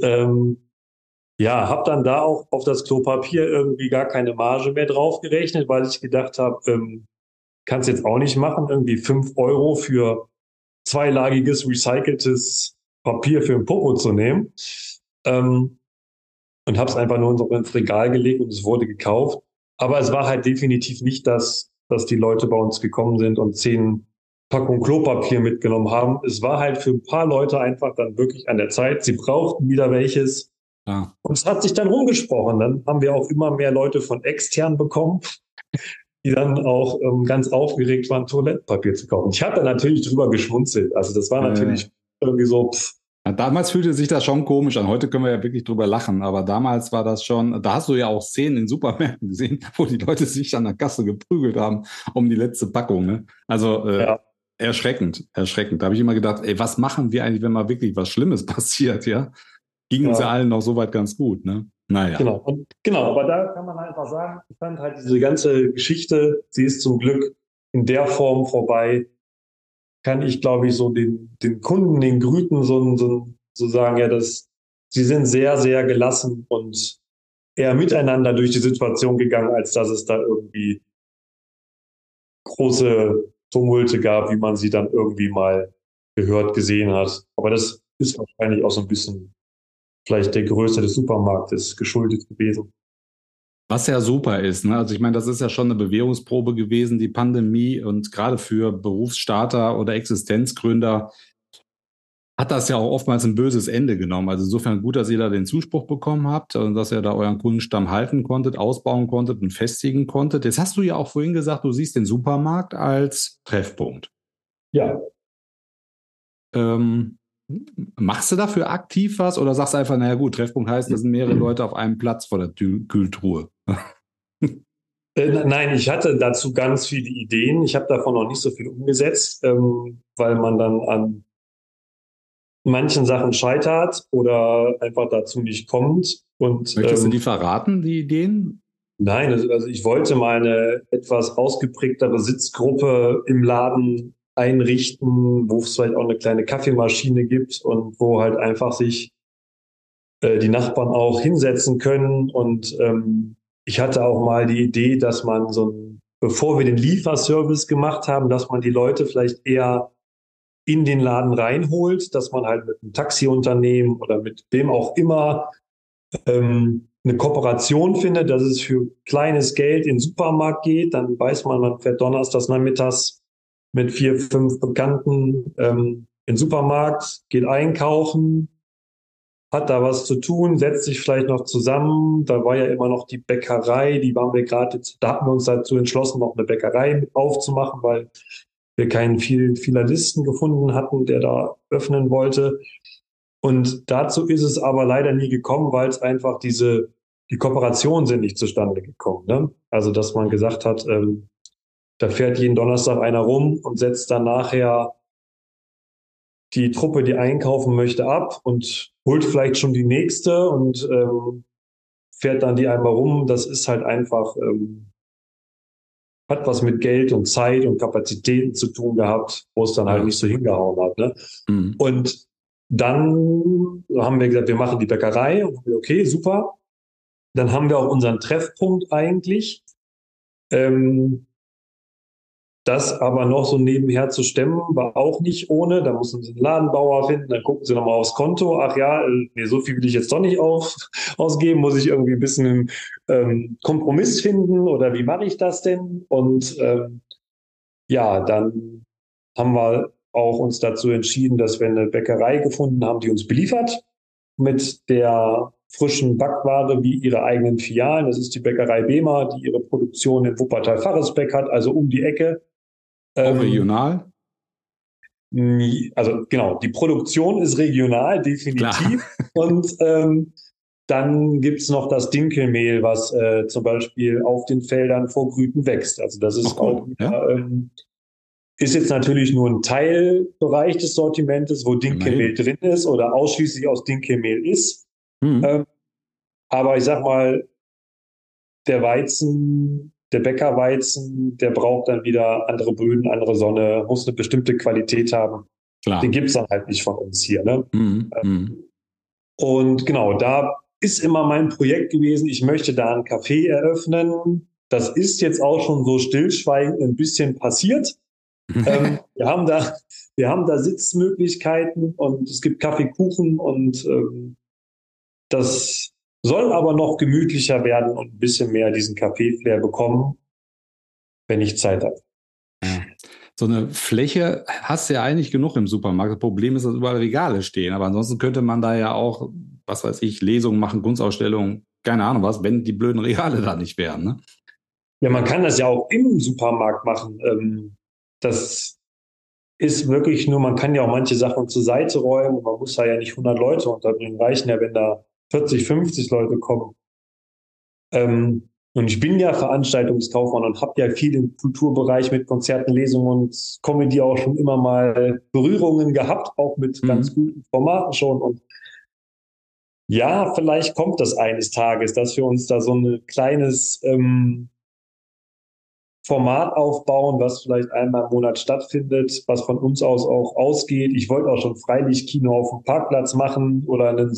ja, habe dann da auch auf das Klopapier irgendwie gar keine Marge mehr drauf gerechnet, weil ich gedacht habe, kannst jetzt auch nicht machen, irgendwie 5 € für zweilagiges recyceltes Papier für ein Popo zu nehmen. Ähm, und habe es einfach nur ins Regal gelegt und es wurde gekauft. Aber es war halt definitiv nicht das, dass die Leute bei uns gekommen sind und 10 Packungen Klopapier mitgenommen haben. Es war halt für ein paar Leute einfach dann wirklich an der Zeit. Sie brauchten wieder welches. Ja. Und es hat sich dann rumgesprochen. Dann haben wir auch immer mehr Leute von extern bekommen, die dann auch ganz aufgeregt waren, Toilettenpapier zu kaufen. Ich habe da natürlich drüber geschmunzelt. Also das war Äh, natürlich irgendwie so, Ja, damals fühlte sich das schon komisch an. Heute können wir ja wirklich drüber lachen. Aber damals war das schon, da hast du ja auch Szenen in Supermärkten gesehen, wo die Leute sich an der Kasse geprügelt haben um die letzte Packung. Ne? Also ja, erschreckend, erschreckend. Da habe ich immer gedacht, ey, was machen wir eigentlich, wenn mal wirklich was Schlimmes passiert, ja? Ging uns ja ja. allen noch soweit ganz gut, ne? Naja. Genau, und genau, aber da kann man einfach sagen, ich fand halt diese ganze Geschichte, sie ist zum Glück in der Form vorbei, kann ich, glaube ich, so den Kunden, den Grüten so sagen, ja, sie sind sehr, sehr gelassen und eher miteinander durch die Situation gegangen, als dass es da irgendwie große Tumulte gab, wie man sie dann irgendwie mal gehört, gesehen hat. Aber das ist wahrscheinlich auch so ein bisschen vielleicht der Größe des Supermarktes geschuldet gewesen. Was ja super ist, ne? Also ich meine, das ist ja schon eine Bewährungsprobe gewesen, die Pandemie. Und gerade für Berufsstarter oder Existenzgründer hat das ja auch oftmals ein böses Ende genommen. Also insofern gut, dass ihr da den Zuspruch bekommen habt und dass ihr da euren Kundenstamm halten konntet, ausbauen konntet und festigen konntet. Jetzt hast du ja auch vorhin gesagt, du siehst den Supermarkt als Treffpunkt. Ja, Ähm, Machst du dafür aktiv was oder sagst du einfach, naja gut, Treffpunkt heißt, da sind mehrere Leute auf einem Platz vor der Kühltruhe? Nein, ich hatte dazu ganz viele Ideen. Ich habe davon noch nicht so viel umgesetzt, weil man dann an manchen Sachen scheitert oder einfach dazu nicht kommt. Und Möchtest du die verraten, die Ideen? nein, also ich wollte mal eine etwas ausgeprägtere Sitzgruppe im Laden einrichten, wo es vielleicht auch eine kleine Kaffeemaschine gibt und wo halt einfach sich die Nachbarn auch hinsetzen können. Und ich hatte auch mal die Idee, dass man bevor wir den Lieferservice gemacht haben, dass man die Leute vielleicht eher in den Laden reinholt, dass man halt mit einem Taxiunternehmen oder mit wem auch immer eine Kooperation findet, dass es für kleines Geld in den Supermarkt geht. Dann weiß man, man fährt donnerstags nachmittags mit 4, 5 Bekannten in den Supermarkt, geht einkaufen, hat da was zu tun, setzt sich vielleicht noch zusammen. Da war ja immer noch die Bäckerei, die waren wir gerade, da hatten wir uns dazu entschlossen, noch eine Bäckerei mit aufzumachen, weil wir keinen Filialisten gefunden hatten, der da öffnen wollte. Und dazu ist es aber leider nie gekommen, weil es einfach die Kooperationen sind nicht zustande gekommen. Ne? Also, dass man gesagt hat, da fährt jeden Donnerstag einer rum und setzt dann nachher die Truppe, die einkaufen möchte, ab und holt vielleicht schon die nächste und fährt dann die einmal rum. Das ist halt einfach, hat was mit Geld und Zeit und Kapazitäten zu tun gehabt, wo es dann halt nicht so hingehauen hat. Ne? Mhm. Und dann haben wir gesagt, wir machen die Bäckerei. Und okay, super. Dann haben wir auch unseren Treffpunkt eigentlich. Das aber noch so nebenher zu stemmen, war auch nicht ohne. Da mussten sie einen Ladenbauer finden, dann gucken sie nochmal aufs Konto. Ach ja, nee, so viel will ich jetzt doch nicht ausgeben. Muss ich irgendwie ein bisschen Kompromiss finden oder wie mache ich das denn? Und ja, dann haben wir auch uns dazu entschieden, dass wir eine Bäckerei gefunden haben, die uns beliefert mit der frischen Backware wie ihre eigenen Filialen. Das ist die Bäckerei Behmer, die ihre Produktion in Wuppertal-Faresbeck hat, also um die Ecke. Auch regional? Also genau, die Produktion ist regional, definitiv. Klar. Und dann gibt es noch das Dinkelmehl, was zum Beispiel auf den Feldern vor Grüten wächst. Also das ist cool. auch ist jetzt natürlich nur ein Teilbereich des Sortimentes, wo Dinkelmehl drin ist oder ausschließlich aus Dinkelmehl ist. Mhm. Aber ich sag mal, der Weizen, der Bäckerweizen, der braucht dann wieder andere Böden, andere Sonne, muss eine bestimmte Qualität haben. Klar. Den gibt es dann halt nicht von uns hier. Ne? Mhm. Und genau, da ist immer mein Projekt gewesen, ich möchte da ein Café eröffnen. Das ist jetzt auch schon so stillschweigend ein bisschen passiert. Wir haben da Sitzmöglichkeiten und es gibt Kaffee, Kuchen und das soll aber noch gemütlicher werden und ein bisschen mehr diesen Kaffee-Flair bekommen, wenn ich Zeit habe. Ja. So eine Fläche hast du ja eigentlich genug im Supermarkt. Das Problem ist, dass überall Regale stehen. Aber ansonsten könnte man da ja auch, was weiß ich, Lesungen machen, Kunstausstellungen, keine Ahnung was, wenn die blöden Regale da nicht wären. Ne? Ja, man kann das ja auch im Supermarkt machen. Das ist wirklich nur, man kann ja auch manche Sachen zur Seite räumen. Man muss da ja nicht 100 Leute unterbringen. Reichen ja, wenn da 40, 50 Leute kommen. Und ich bin ja Veranstaltungskaufmann und habe ja viel im Kulturbereich mit Konzerten, Lesungen und Comedy auch schon immer mal Berührungen gehabt, auch mit ganz guten Formaten schon. Und ja, vielleicht kommt das eines Tages, dass wir uns da so ein kleines Format aufbauen, was vielleicht einmal im Monat stattfindet, was von uns aus auch ausgeht. Ich wollte auch schon Freilichtkino auf dem Parkplatz machen oder einen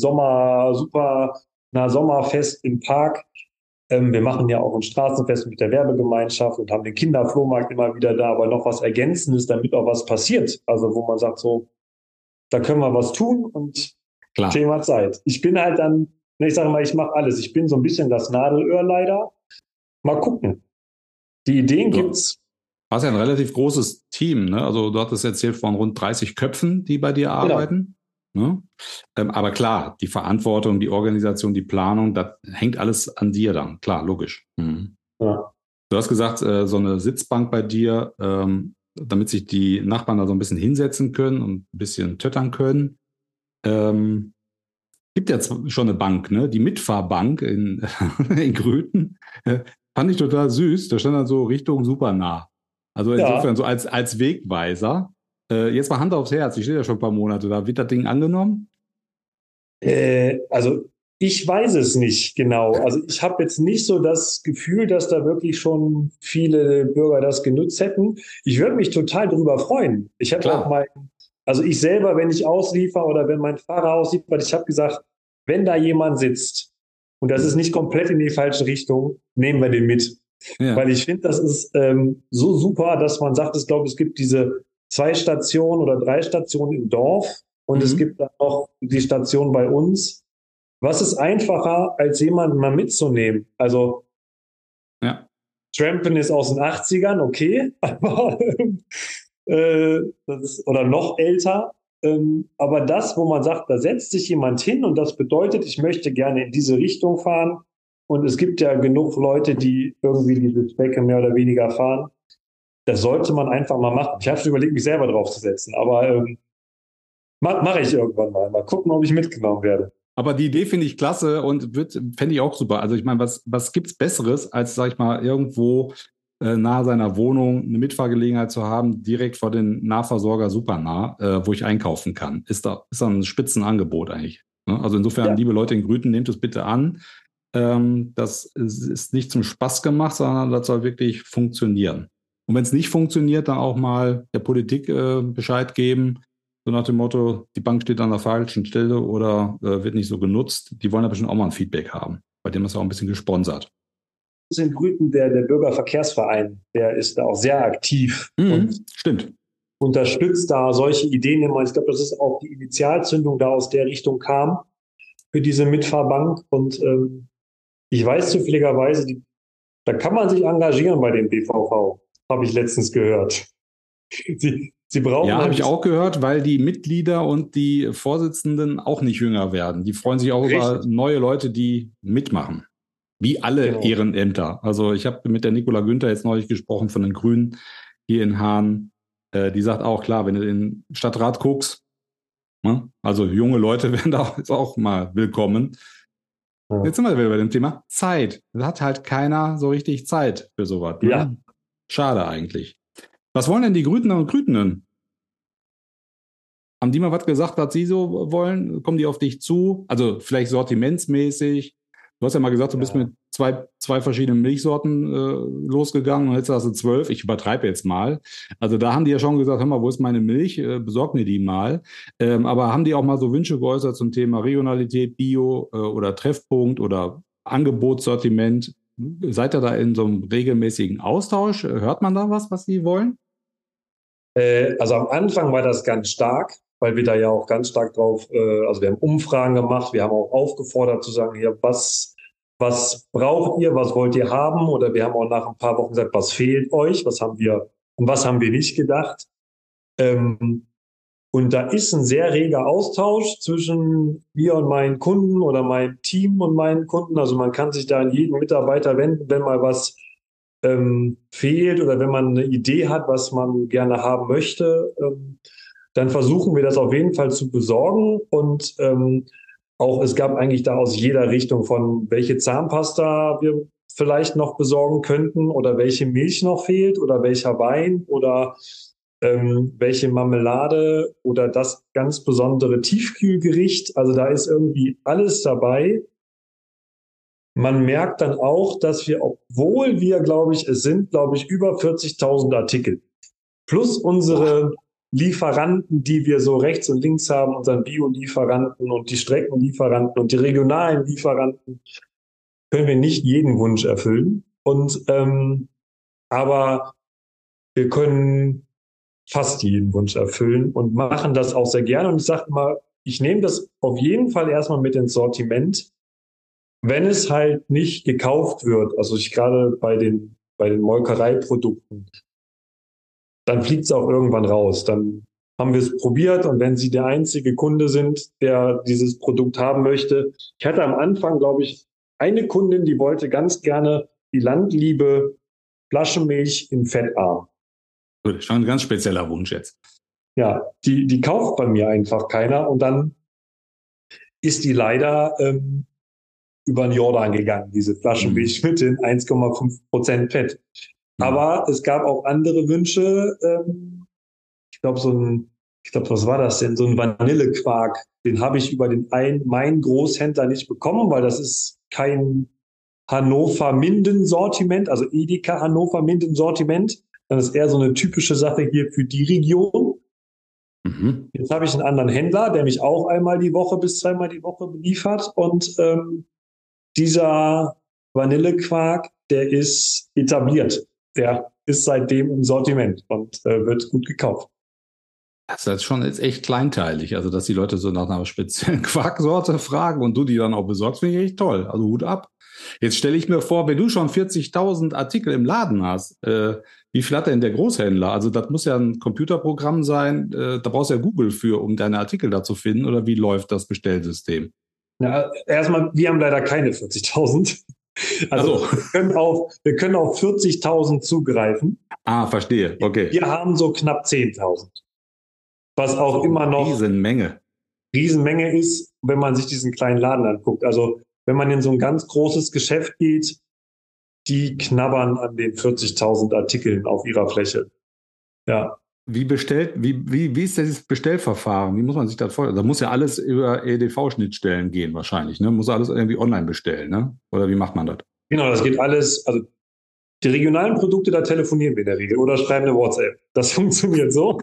Sommerfest im Park. Wir machen ja auch ein Straßenfest mit der Werbegemeinschaft und haben den Kinderflohmarkt immer wieder da, aber noch was Ergänzendes, damit auch was passiert. Also wo man sagt so, da können wir was tun und Thema Zeit. Ich bin halt dann, ich sage mal, ich mache alles. Ich bin so ein bisschen das Nadelöhr leider. Mal gucken. Die Ideen gibt's. Du hast ja ein relativ großes Team, ne? Also du hattest erzählt von rund 30 Köpfen, die bei dir arbeiten. Genau. Ne? Aber klar, die Verantwortung, die Organisation, die Planung, das hängt alles an dir dann. Klar, logisch. Mhm. Ja. Du hast gesagt, so eine Sitzbank bei dir, damit sich die Nachbarn da so ein bisschen hinsetzen können und ein bisschen töttern können. Gibt ja schon eine Bank, ne? Die Mitfahrbank in Gröten. Fand ich total süß. Da stand dann so Richtung super nah. Also insofern Ja, so als Wegweiser. Jetzt mal Hand aufs Herz. Ich stehe ja schon ein paar Monate da. Wird das Ding angenommen? also ich weiß es nicht genau. Also ich habe jetzt nicht so das Gefühl, dass da wirklich schon viele Bürger das genutzt hätten. Ich würde mich total drüber freuen. Ich habe auch Klar. mal, also ich selber, wenn ich ausliefer oder wenn mein Fahrer ausliefert, ich habe gesagt, wenn da jemand sitzt und das ist nicht komplett in die falsche Richtung, nehmen wir den mit. Ja. Weil ich finde, das ist so super, dass man sagt, ich glaube, es gibt diese 2 Stationen oder 3 Stationen im Dorf und es Mhm. gibt dann noch die Station bei uns. Was ist einfacher, als jemanden mal mitzunehmen? Also Ja. Trampen ist aus den 80ern, okay, aber oder noch älter. Aber das, wo man sagt, da setzt sich jemand hin und das bedeutet, ich möchte gerne in diese Richtung fahren. Und es gibt ja genug Leute, die irgendwie diese Strecke mehr oder weniger fahren. Das sollte man einfach mal machen. Ich habe schon überlegt, mich selber draufzusetzen, aber mache ich irgendwann mal. Mal gucken, ob ich mitgenommen werde. Aber die Idee finde ich klasse und fände ich auch super. Also ich meine, was gibt's Besseres, als, sag ich mal, irgendwo nahe seiner Wohnung eine Mitfahrgelegenheit zu haben, direkt vor den Nahversorger super nah, wo ich einkaufen kann. Ist da ein Spitzenangebot eigentlich. Ne? Also insofern, Ja, liebe Leute in Grüten, nehmt es bitte an. Das ist nicht zum Spaß gemacht, sondern das soll wirklich funktionieren. Und wenn es nicht funktioniert, dann auch mal der Politik Bescheid geben. So nach dem Motto, die Bank steht an der falschen Stelle oder wird nicht so genutzt. Die wollen ja bestimmt auch mal ein Feedback haben. Bei dem ist auch ein bisschen gesponsert. in Brüten der Bürgerverkehrsverein, der ist da auch sehr aktiv und Mhm, stimmt. unterstützt da solche Ideen immer. Ich glaube, das ist auch die Initialzündung da aus der Richtung kam für diese Mitfahrbank. Und ich weiß zufälligerweise, da kann man sich engagieren bei dem BVV, habe ich letztens gehört. Sie brauchen Ja, habe ein ich bisschen auch gehört, weil die Mitglieder und die Vorsitzenden auch nicht jünger werden. Die freuen sich auch über richtig, neue Leute, die mitmachen. Wie alle genau. Ehrenämter. Also ich habe mit der Nicola Günther jetzt neulich gesprochen von den Grünen hier in Hahn. Die sagt auch, klar, wenn du in den Stadtrat guckst, ne? Also junge Leute werden da jetzt auch mal willkommen. Ja. Jetzt sind wir wieder bei dem Thema Zeit. Da hat halt keiner so richtig Zeit für sowas. Ja. Ne? Schade eigentlich. Was wollen denn die Grünen und Grünen? Haben die mal was gesagt, was sie so wollen? Kommen die auf dich zu? Also vielleicht sortimentsmäßig. Du hast ja mal gesagt, du bist Ja. mit zwei verschiedenen Milchsorten losgegangen und jetzt hast du 12. Ich übertreibe jetzt mal. Also da haben die ja schon gesagt, hör mal, wo ist meine Milch? Besorg mir die mal. Aber haben die auch mal so Wünsche geäußert zum Thema Regionalität, Bio oder Treffpunkt oder Angebotssortiment? Seid ihr da in so einem regelmäßigen Austausch? Hört man da was sie wollen? Also am Anfang war das ganz stark, weil wir da ja auch ganz stark drauf, also wir haben Umfragen gemacht, wir haben auch aufgefordert zu sagen, hier, was braucht ihr, was wollt ihr haben? Oder wir haben auch nach ein paar Wochen gesagt, was fehlt euch, was haben wir und was haben wir nicht gedacht? Ähm, und da ist ein sehr reger Austausch zwischen mir und meinen Kunden oder meinem Team und meinen Kunden. Also man kann sich da an jeden Mitarbeiter wenden, wenn mal was fehlt oder wenn man eine Idee hat, was man gerne haben möchte, dann versuchen wir das auf jeden Fall zu besorgen. Und auch es gab eigentlich da aus jeder Richtung von welche Zahnpasta wir vielleicht noch besorgen könnten oder welche Milch noch fehlt oder welcher Wein oder welche Marmelade oder das ganz besondere Tiefkühlgericht. Also da ist irgendwie alles dabei. Man merkt dann auch, dass wir, obwohl wir, glaube ich, es sind, glaube ich, über 40.000 Artikel, plus Boah. unsere Lieferanten, die wir so rechts und links haben, unseren Bio-Lieferanten und die Streckenlieferanten und die regionalen Lieferanten, können wir nicht jeden Wunsch erfüllen. Aber wir können fast jeden Wunsch erfüllen und machen das auch sehr gerne. Und ich sage immer, ich nehme das auf jeden Fall erstmal mit ins Sortiment, wenn es halt nicht gekauft wird, also ich gerade bei den Molkereiprodukten, dann fliegt es auch irgendwann raus. Dann haben wir es probiert und wenn Sie der einzige Kunde sind, der dieses Produkt haben möchte. Ich hatte am Anfang, glaube ich, eine Kundin, die wollte ganz gerne die Landliebe Flaschenmilch in fettarm. Gut, schon ein ganz spezieller Wunsch jetzt. Ja, die kauft bei mir einfach keiner und dann ist die leider über den Jordan gegangen, diese Flaschenmilch mit den 1,5% Fett. Aber es gab auch andere Wünsche. Ich glaube, was war das denn? So ein Vanillequark, den habe ich über meinen Großhändler nicht bekommen, weil das ist kein Hannover-Minden-Sortiment, also Edeka Hannover-Minden-Sortiment. Das ist eher so eine typische Sache hier für die Region. Jetzt habe ich einen anderen Händler, der mich auch einmal die Woche bis zweimal die Woche beliefert. Und dieser Vanillequark, der ist etabliert. Der ist seitdem im Sortiment und wird gut gekauft. Das ist schon jetzt echt kleinteilig. Also, dass die Leute so nach einer speziellen Quarksorte fragen und du die dann auch besorgst, finde ich echt toll. Also Hut ab. Jetzt stelle ich mir vor, wenn du schon 40.000 Artikel im Laden hast, wie viel hat denn der Großhändler? Also das muss ja ein Computerprogramm sein, da brauchst du ja Google für, um deine Artikel da zu finden. Oder wie läuft das Bestellsystem? Ja, erstmal, wir haben leider keine 40.000. Also wir können auf 40.000 zugreifen. Ah, verstehe. Okay. Wir haben so knapp 10.000. Was auch immer noch Riesenmenge ist, wenn man sich diesen kleinen Laden anguckt. Also wenn man in so ein ganz großes Geschäft geht, die knabbern an den 40.000 Artikeln auf ihrer Fläche. Ja. Wie ist dieses Bestellverfahren? Wie muss man sich das vorstellen? Da muss ja alles über EDV-Schnittstellen gehen wahrscheinlich, ne? Muss alles irgendwie online bestellen, ne? Oder wie macht man das? Genau, das geht alles, also die regionalen Produkte, da telefonieren wir in der Regel oder schreiben eine WhatsApp. Das funktioniert so.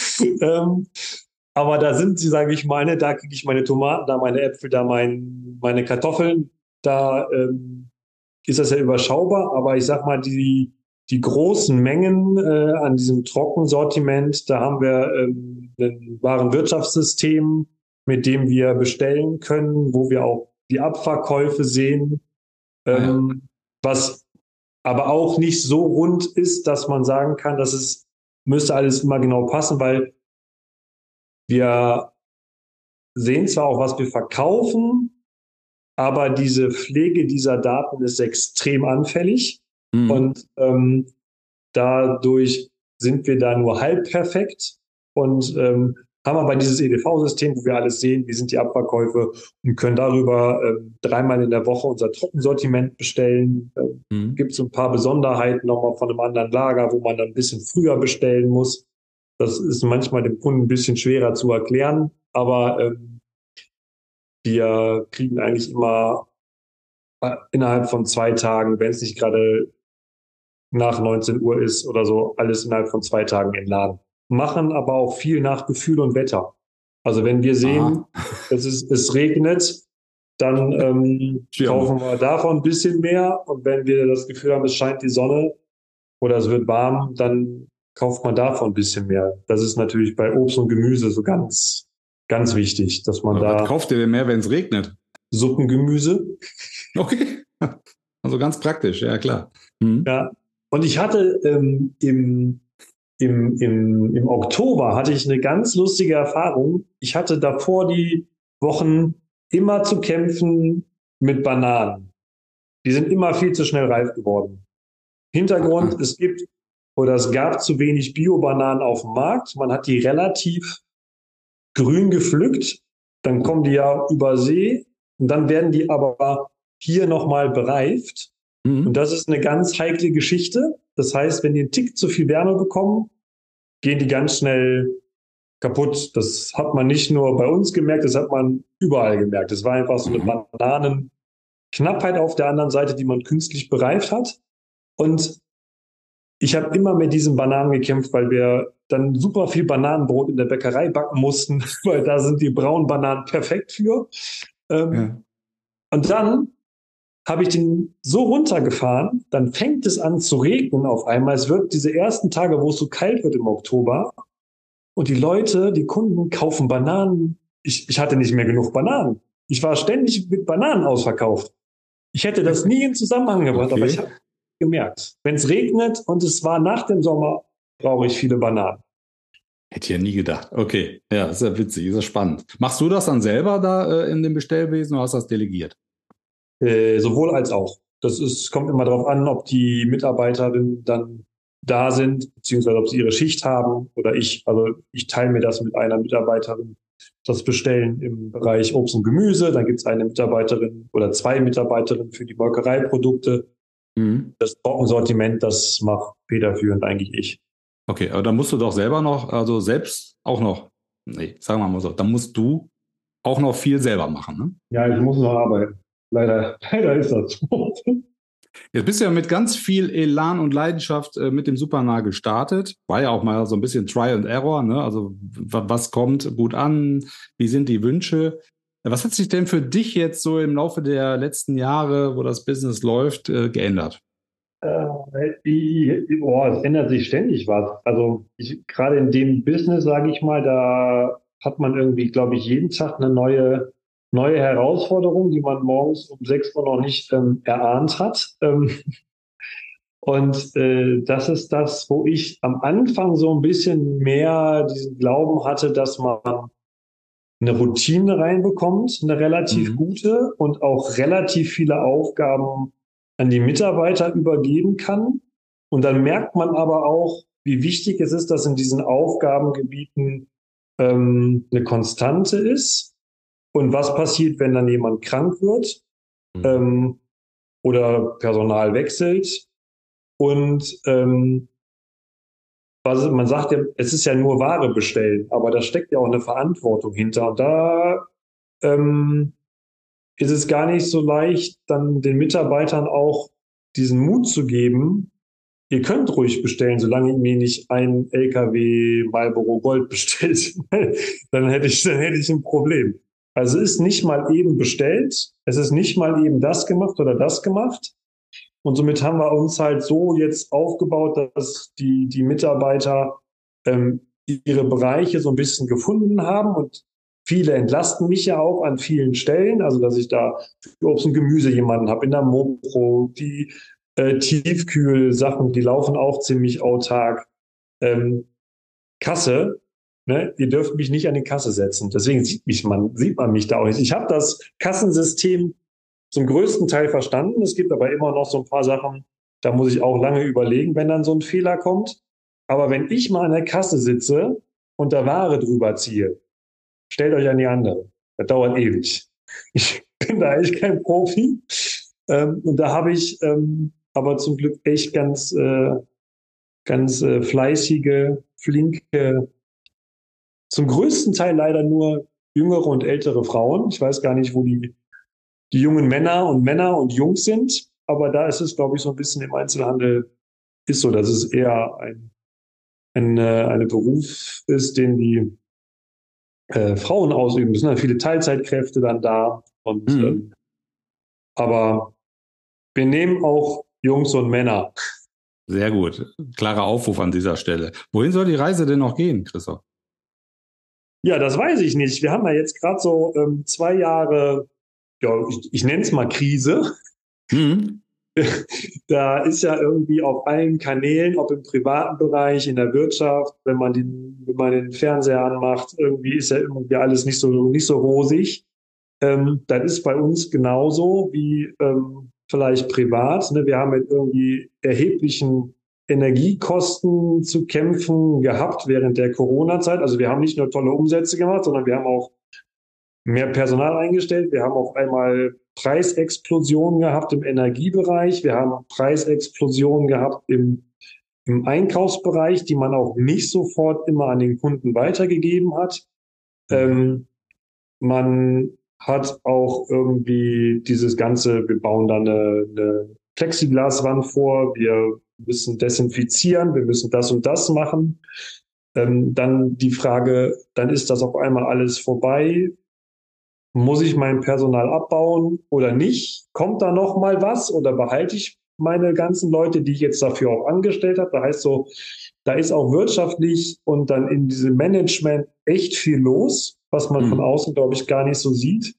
Aber da sind sie, sage ich mal, da kriege ich meine Tomaten, da meine Äpfel, da meine Kartoffeln, da ist das ja überschaubar, aber ich sag mal, die großen Mengen an diesem Trockensortiment, da haben wir ein Warenwirtschaftssystem, mit dem wir bestellen können, wo wir auch die Abverkäufe sehen, was aber auch nicht so rund ist, dass man sagen kann, müsste alles immer genau passen, weil wir sehen zwar auch, was wir verkaufen, aber diese Pflege dieser Daten ist extrem anfällig. Und dadurch sind wir da nur halb perfekt und haben aber dieses EDV-System, wo wir alles sehen, wie sind die Abverkäufe und können darüber 3-mal in der Woche unser Trockensortiment bestellen. Gibt es ein paar Besonderheiten nochmal von einem anderen Lager, wo man dann ein bisschen früher bestellen muss. Das ist manchmal dem Kunden ein bisschen schwerer zu erklären, aber wir kriegen eigentlich immer innerhalb von 2 Tagen, wenn es nicht gerade nach 19 Uhr ist oder so, alles innerhalb von 2 Tagen in den Laden. Machen aber auch viel nach Gefühl und Wetter. Also wenn wir sehen, es regnet, dann kaufen wir davon ein bisschen mehr. Und wenn wir das Gefühl haben, es scheint die Sonne oder es wird warm, dann kauft man davon ein bisschen mehr. Das ist natürlich bei Obst und Gemüse so ganz, ganz wichtig, dass man was kauft ihr denn mehr, wenn es regnet? Suppengemüse. Okay, also ganz praktisch, ja klar. Ja, und ich hatte im Oktober hatte ich eine ganz lustige Erfahrung. Ich hatte davor die Wochen immer zu kämpfen mit Bananen. Die sind immer viel zu schnell reif geworden. Hintergrund, es gab zu wenig Bio-Bananen auf dem Markt. Man hat die relativ grün gepflückt. Dann kommen die ja über See und dann werden die aber hier nochmal bereift. Und das ist eine ganz heikle Geschichte. Das heißt, wenn die einen Tick zu viel Wärme bekommen, gehen die ganz schnell kaputt. Das hat man nicht nur bei uns gemerkt, das hat man überall gemerkt. Es war einfach so eine Bananenknappheit auf der anderen Seite, die man künstlich bereift hat. Und ich habe immer mit diesen Bananen gekämpft, weil wir dann super viel Bananenbrot in der Bäckerei backen mussten, weil da sind die braunen Bananen perfekt für. Und dann habe ich den so runtergefahren, dann fängt es an zu regnen auf einmal. Es wird diese ersten Tage, wo es so kalt wird im Oktober und die Leute, die Kunden kaufen Bananen. Ich hatte nicht mehr genug Bananen. Ich war ständig mit Bananen ausverkauft. Ich hätte das nie in Zusammenhang gebracht, aber ich habe gemerkt, wenn es regnet und es war nach dem Sommer, brauche ich viele Bananen. Hätte ich ja nie gedacht. Okay, ja, ist ja witzig, ist ja spannend. Machst du das dann selber da in dem Bestellwesen oder hast du das delegiert? Sowohl als auch. Kommt immer darauf an, ob die Mitarbeiterinnen dann da sind, beziehungsweise ob sie ihre Schicht haben oder ich. Also ich teile mir das mit einer Mitarbeiterin. das Bestellen im Bereich Obst und Gemüse. Dann gibt es eine Mitarbeiterin oder zwei Mitarbeiterinnen für die Molkereiprodukte. Mhm. Das Trockensortiment, das macht federführend eigentlich ich. Okay, aber dann musst du doch selber noch, also selbst auch noch, nee, sagen wir mal so, dann musst du auch noch viel selber machen, ne? Ja, ich muss noch arbeiten. Leider ist das so. Jetzt bist du ja mit ganz viel Elan und Leidenschaft mit dem Supernah gestartet. War ja auch mal so ein bisschen Try and Error, ne? Also was kommt gut an? Wie sind die Wünsche? Was hat sich denn für dich jetzt so im Laufe der letzten Jahre, wo das Business läuft, geändert? Es ändert sich ständig was. Also gerade in dem Business, sage ich mal, da hat man irgendwie, glaube ich, jeden Tag eine neue Herausforderung, die man morgens um 6 Uhr noch nicht erahnt hat. Das ist das, wo ich am Anfang so ein bisschen mehr diesen Glauben hatte, dass man eine Routine reinbekommt, eine relativ gute und auch relativ viele Aufgaben an die Mitarbeiter übergeben kann. Und dann merkt man aber auch, wie wichtig es ist, dass in diesen Aufgabengebieten eine Konstante ist. Und was passiert, wenn dann jemand krank wird oder Personal wechselt? Und man sagt ja, es ist ja nur Ware bestellen, aber da steckt ja auch eine Verantwortung hinter. Und da ist es gar nicht so leicht, dann den Mitarbeitern auch diesen Mut zu geben, ihr könnt ruhig bestellen, solange ihr mir nicht ein LKW Marlboro Gold bestellt. Dann hätte ich ein Problem. Also es ist nicht mal eben bestellt, es ist nicht mal eben das gemacht oder das gemacht. Und somit haben wir uns halt so jetzt aufgebaut, dass die Mitarbeiter ihre Bereiche so ein bisschen gefunden haben und viele entlasten mich ja auch an vielen Stellen, also dass ich da für Obst und Gemüse jemanden habe in der Mopro, die Tiefkühlsachen, die laufen auch ziemlich autark. Kasse, ne? Ihr dürft mich nicht an die Kasse setzen, deswegen sieht man mich da auch nicht. Ich habe das Kassensystem zum größten Teil verstanden. Es gibt aber immer noch so ein paar Sachen, da muss ich auch lange überlegen, wenn dann so ein Fehler kommt. Aber wenn ich mal an der Kasse sitze und da Ware drüber ziehe, stellt euch an die andere. Das dauert ewig. Ich bin da echt kein Profi. Und da habe ich aber zum Glück echt ganz fleißige, flinke, zum größten Teil leider nur jüngere und ältere Frauen. Ich weiß gar nicht, wo die jungen Männer und Jungs sind. Aber da ist es, glaube ich, so ein bisschen im Einzelhandel ist so, dass es eher eine Beruf ist, den die Frauen ausüben. Es sind dann viele Teilzeitkräfte dann da. Aber wir nehmen auch Jungs und Männer. Sehr gut. Klarer Aufruf an dieser Stelle. Wohin soll die Reise denn noch gehen, Christoph? Ja, das weiß ich nicht. Wir haben ja jetzt gerade so 2 Jahre, ja, ich nenne es mal Krise. Da ist ja irgendwie auf allen Kanälen, ob im privaten Bereich, in der Wirtschaft, wenn man den Fernseher anmacht, irgendwie ist ja irgendwie alles nicht so rosig. Das ist bei uns genauso wie vielleicht privat. Ne? Wir haben mit irgendwie erheblichen Energiekosten zu kämpfen gehabt während der Corona-Zeit. Also wir haben nicht nur tolle Umsätze gemacht, sondern wir haben auch mehr Personal eingestellt. Wir haben auf einmal Preisexplosionen gehabt im Energiebereich. Wir haben Preisexplosionen gehabt im Einkaufsbereich, die man auch nicht sofort immer an den Kunden weitergegeben hat. Man hat auch irgendwie dieses Ganze, wir bauen da eine Plexiglaswand vor, wir müssen desinfizieren, wir müssen das und das machen. Dann die Frage, dann ist das auf einmal alles vorbei. Muss ich mein Personal abbauen oder nicht? Kommt da noch mal was oder behalte ich meine ganzen Leute, die ich jetzt dafür auch angestellt habe? Das heißt so, da ist auch wirtschaftlich und dann in diesem Management echt viel los, was man von außen, glaube ich, gar nicht so sieht.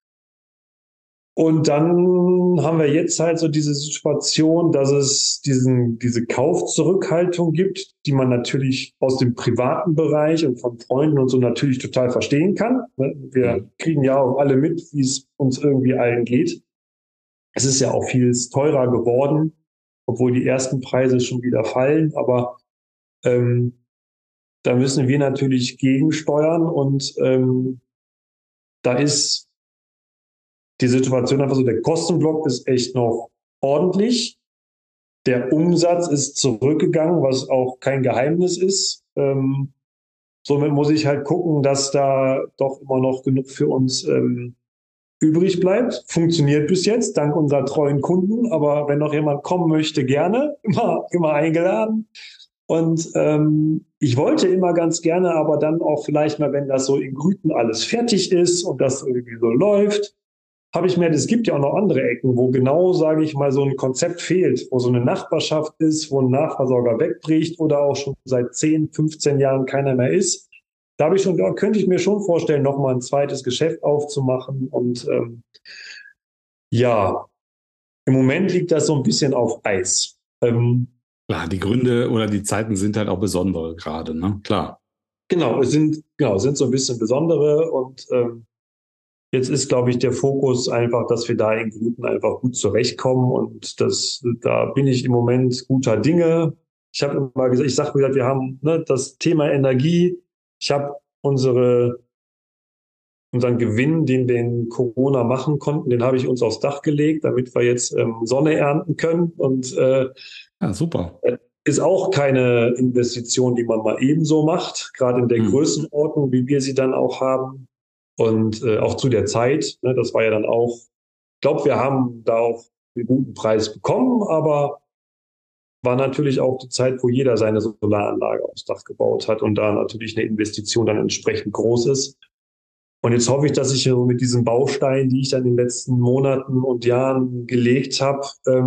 Und dann haben wir jetzt halt so diese Situation, dass es diese Kaufzurückhaltung gibt, die man natürlich aus dem privaten Bereich und von Freunden und so natürlich total verstehen kann. Wir kriegen ja auch alle mit, wie es uns irgendwie allen geht. Es ist ja auch viel teurer geworden, obwohl die ersten Preise schon wieder fallen. Aber Da müssen wir natürlich gegensteuern und da ist die Situation einfach so, der Kostenblock ist echt noch ordentlich. Der Umsatz ist zurückgegangen, was auch kein Geheimnis ist. Somit muss ich halt gucken, dass da doch immer noch genug für uns übrig bleibt. Funktioniert bis jetzt, dank unserer treuen Kunden. Aber wenn noch jemand kommen möchte, gerne, immer eingeladen. Und ich wollte immer ganz gerne, aber dann auch vielleicht mal, wenn das so in Grüten alles fertig ist und das irgendwie so läuft, habe ich mir, es gibt ja auch noch andere Ecken, wo genau, sage ich mal, so ein Konzept fehlt, wo so eine Nachbarschaft ist, wo ein Nachversorger wegbricht oder auch schon seit 10, 15 Jahren keiner mehr ist. Da könnte ich mir schon vorstellen, nochmal ein zweites Geschäft aufzumachen. Und ja, im Moment liegt das so ein bisschen auf Eis. Klar, die Gründe oder die Zeiten sind halt auch besondere gerade, ne? Klar. Genau, sind so ein bisschen besondere und jetzt ist, glaube ich, der Fokus einfach, dass wir da in Grüten einfach gut zurechtkommen und da bin ich im Moment guter Dinge. Ich habe immer gesagt, wir haben das Thema Energie. Ich habe unseren Gewinn, den wir in Corona machen konnten, den habe ich uns aufs Dach gelegt, damit wir jetzt Sonne ernten können und ja, super. Ist auch keine Investition, die man mal ebenso macht, gerade in der Größenordnung, wie wir sie dann auch haben. Und auch zu der Zeit, das war ja dann auch, ich glaube, wir haben da auch einen guten Preis bekommen, aber war natürlich auch die Zeit, wo jeder seine Solaranlage aufs Dach gebaut hat und da natürlich eine Investition dann entsprechend groß ist. Und jetzt hoffe ich, dass ich mit diesen Bausteinen, die ich dann in den letzten Monaten und Jahren gelegt habe,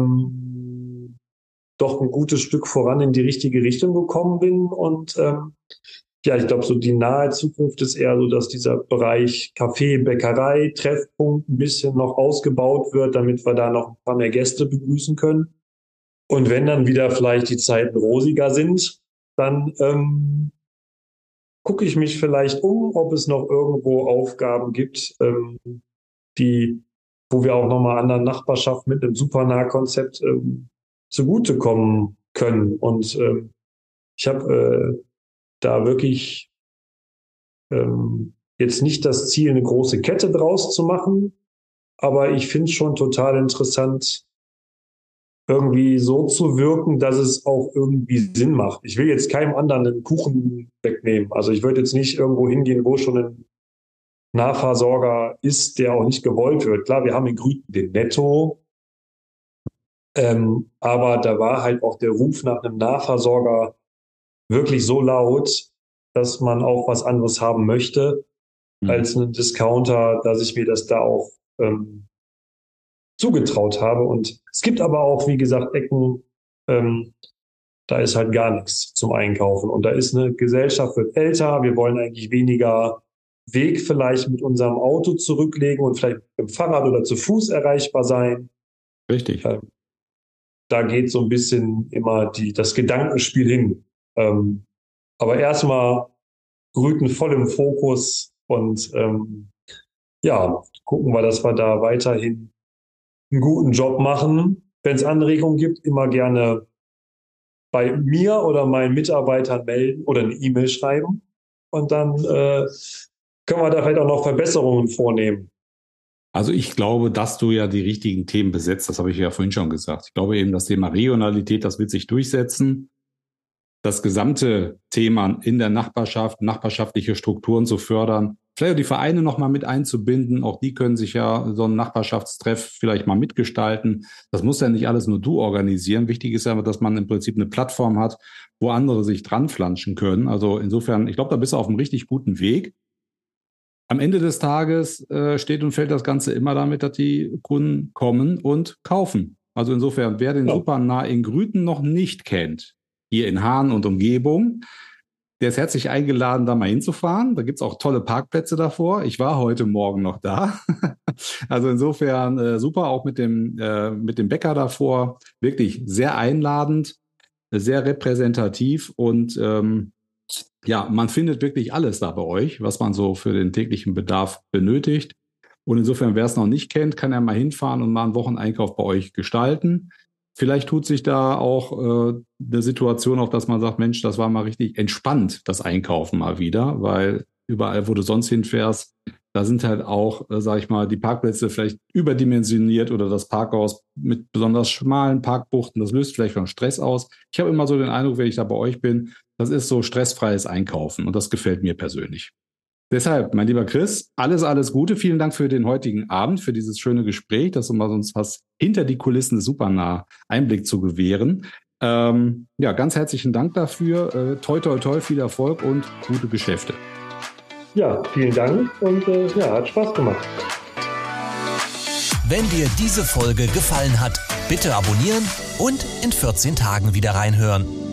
doch ein gutes Stück voran in die richtige Richtung gekommen bin. Und ja, ich glaube, so die nahe Zukunft ist eher so, dass dieser Bereich Café, Bäckerei, Treffpunkt ein bisschen noch ausgebaut wird, damit wir da noch ein paar mehr Gäste begrüßen können. Und wenn dann wieder vielleicht die Zeiten rosiger sind, dann gucke ich mich vielleicht um, ob es noch irgendwo Aufgaben gibt, wo wir auch nochmal anderen Nachbarschaften mit einem Supernah-Konzept zugutekommen können. Und ich habe da wirklich jetzt nicht das Ziel, eine große Kette draus zu machen, aber ich finde es schon total interessant, irgendwie so zu wirken, dass es auch irgendwie Sinn macht. Ich will jetzt keinem anderen einen Kuchen wegnehmen. Also ich würde jetzt nicht irgendwo hingehen, wo schon ein Nahversorger ist, der auch nicht gewollt wird. Klar, wir haben in Grüten den Netto, aber da war halt auch der Ruf nach einem Nahversorger wirklich so laut, dass man auch was anderes haben möchte als einen Discounter, dass ich mir das da auch zugetraut habe. Und es gibt aber auch, wie gesagt, Ecken, da ist halt gar nichts zum Einkaufen. Und da ist eine Gesellschaft, wird älter, wir wollen eigentlich weniger Weg vielleicht mit unserem Auto zurücklegen und vielleicht mit dem Fahrrad oder zu Fuß erreichbar sein. Richtig. Da geht so ein bisschen immer das Gedankenspiel hin. Aber erstmal Grüten voll im Fokus und ja, gucken wir, dass wir da weiterhin einen guten Job machen. Wenn es Anregungen gibt, immer gerne bei mir oder meinen Mitarbeitern melden oder eine E-Mail schreiben. Und dann können wir da vielleicht auch noch Verbesserungen vornehmen. Also ich glaube, dass du ja die richtigen Themen besetzt. Das habe ich ja vorhin schon gesagt. Ich glaube eben, das Thema Regionalität, das wird sich durchsetzen. Das gesamte Thema in der Nachbarschaft, nachbarschaftliche Strukturen zu fördern, vielleicht auch die Vereine noch mal mit einzubinden. Auch die können sich ja so einen Nachbarschaftstreff vielleicht mal mitgestalten. Das muss ja nicht alles nur du organisieren. Wichtig ist ja, dass man im Prinzip eine Plattform hat, wo andere sich dran flanschen können. Also insofern, ich glaube, da bist du auf einem richtig guten Weg. Am Ende des Tages steht und fällt das Ganze immer damit, dass die Kunden kommen und kaufen. Also insofern, wer den Supernah in Grüten noch nicht kennt, hier in Hahn und Umgebung, der ist herzlich eingeladen, da mal hinzufahren. Da gibt's auch tolle Parkplätze davor. Ich war heute Morgen noch da. Also insofern super, auch mit dem Bäcker davor. Wirklich sehr einladend, sehr repräsentativ und ja, man findet wirklich alles da bei euch, was man so für den täglichen Bedarf benötigt. Und insofern, wer es noch nicht kennt, kann ja mal hinfahren und mal einen Wocheneinkauf bei euch gestalten. Vielleicht tut sich da auch eine Situation auf, dass man sagt, Mensch, das war mal richtig entspannt, das Einkaufen mal wieder, weil überall, wo du sonst hinfährst, da sind halt auch, sag ich mal, die Parkplätze vielleicht überdimensioniert oder das Parkhaus mit besonders schmalen Parkbuchten. Das löst vielleicht schon Stress aus. Ich habe immer so den Eindruck, wenn ich da bei euch bin, das ist so stressfreies Einkaufen und das gefällt mir persönlich. Deshalb, mein lieber Chris, alles Gute. Vielen Dank für den heutigen Abend, für dieses schöne Gespräch, das uns was hinter die Kulissen des Supernah Einblick zu gewähren. Ja, ganz herzlichen Dank dafür. Toi, toi, toi, viel Erfolg und gute Geschäfte. Ja, vielen Dank und hat Spaß gemacht. Wenn dir diese Folge gefallen hat, bitte abonnieren und in 14 Tagen wieder reinhören.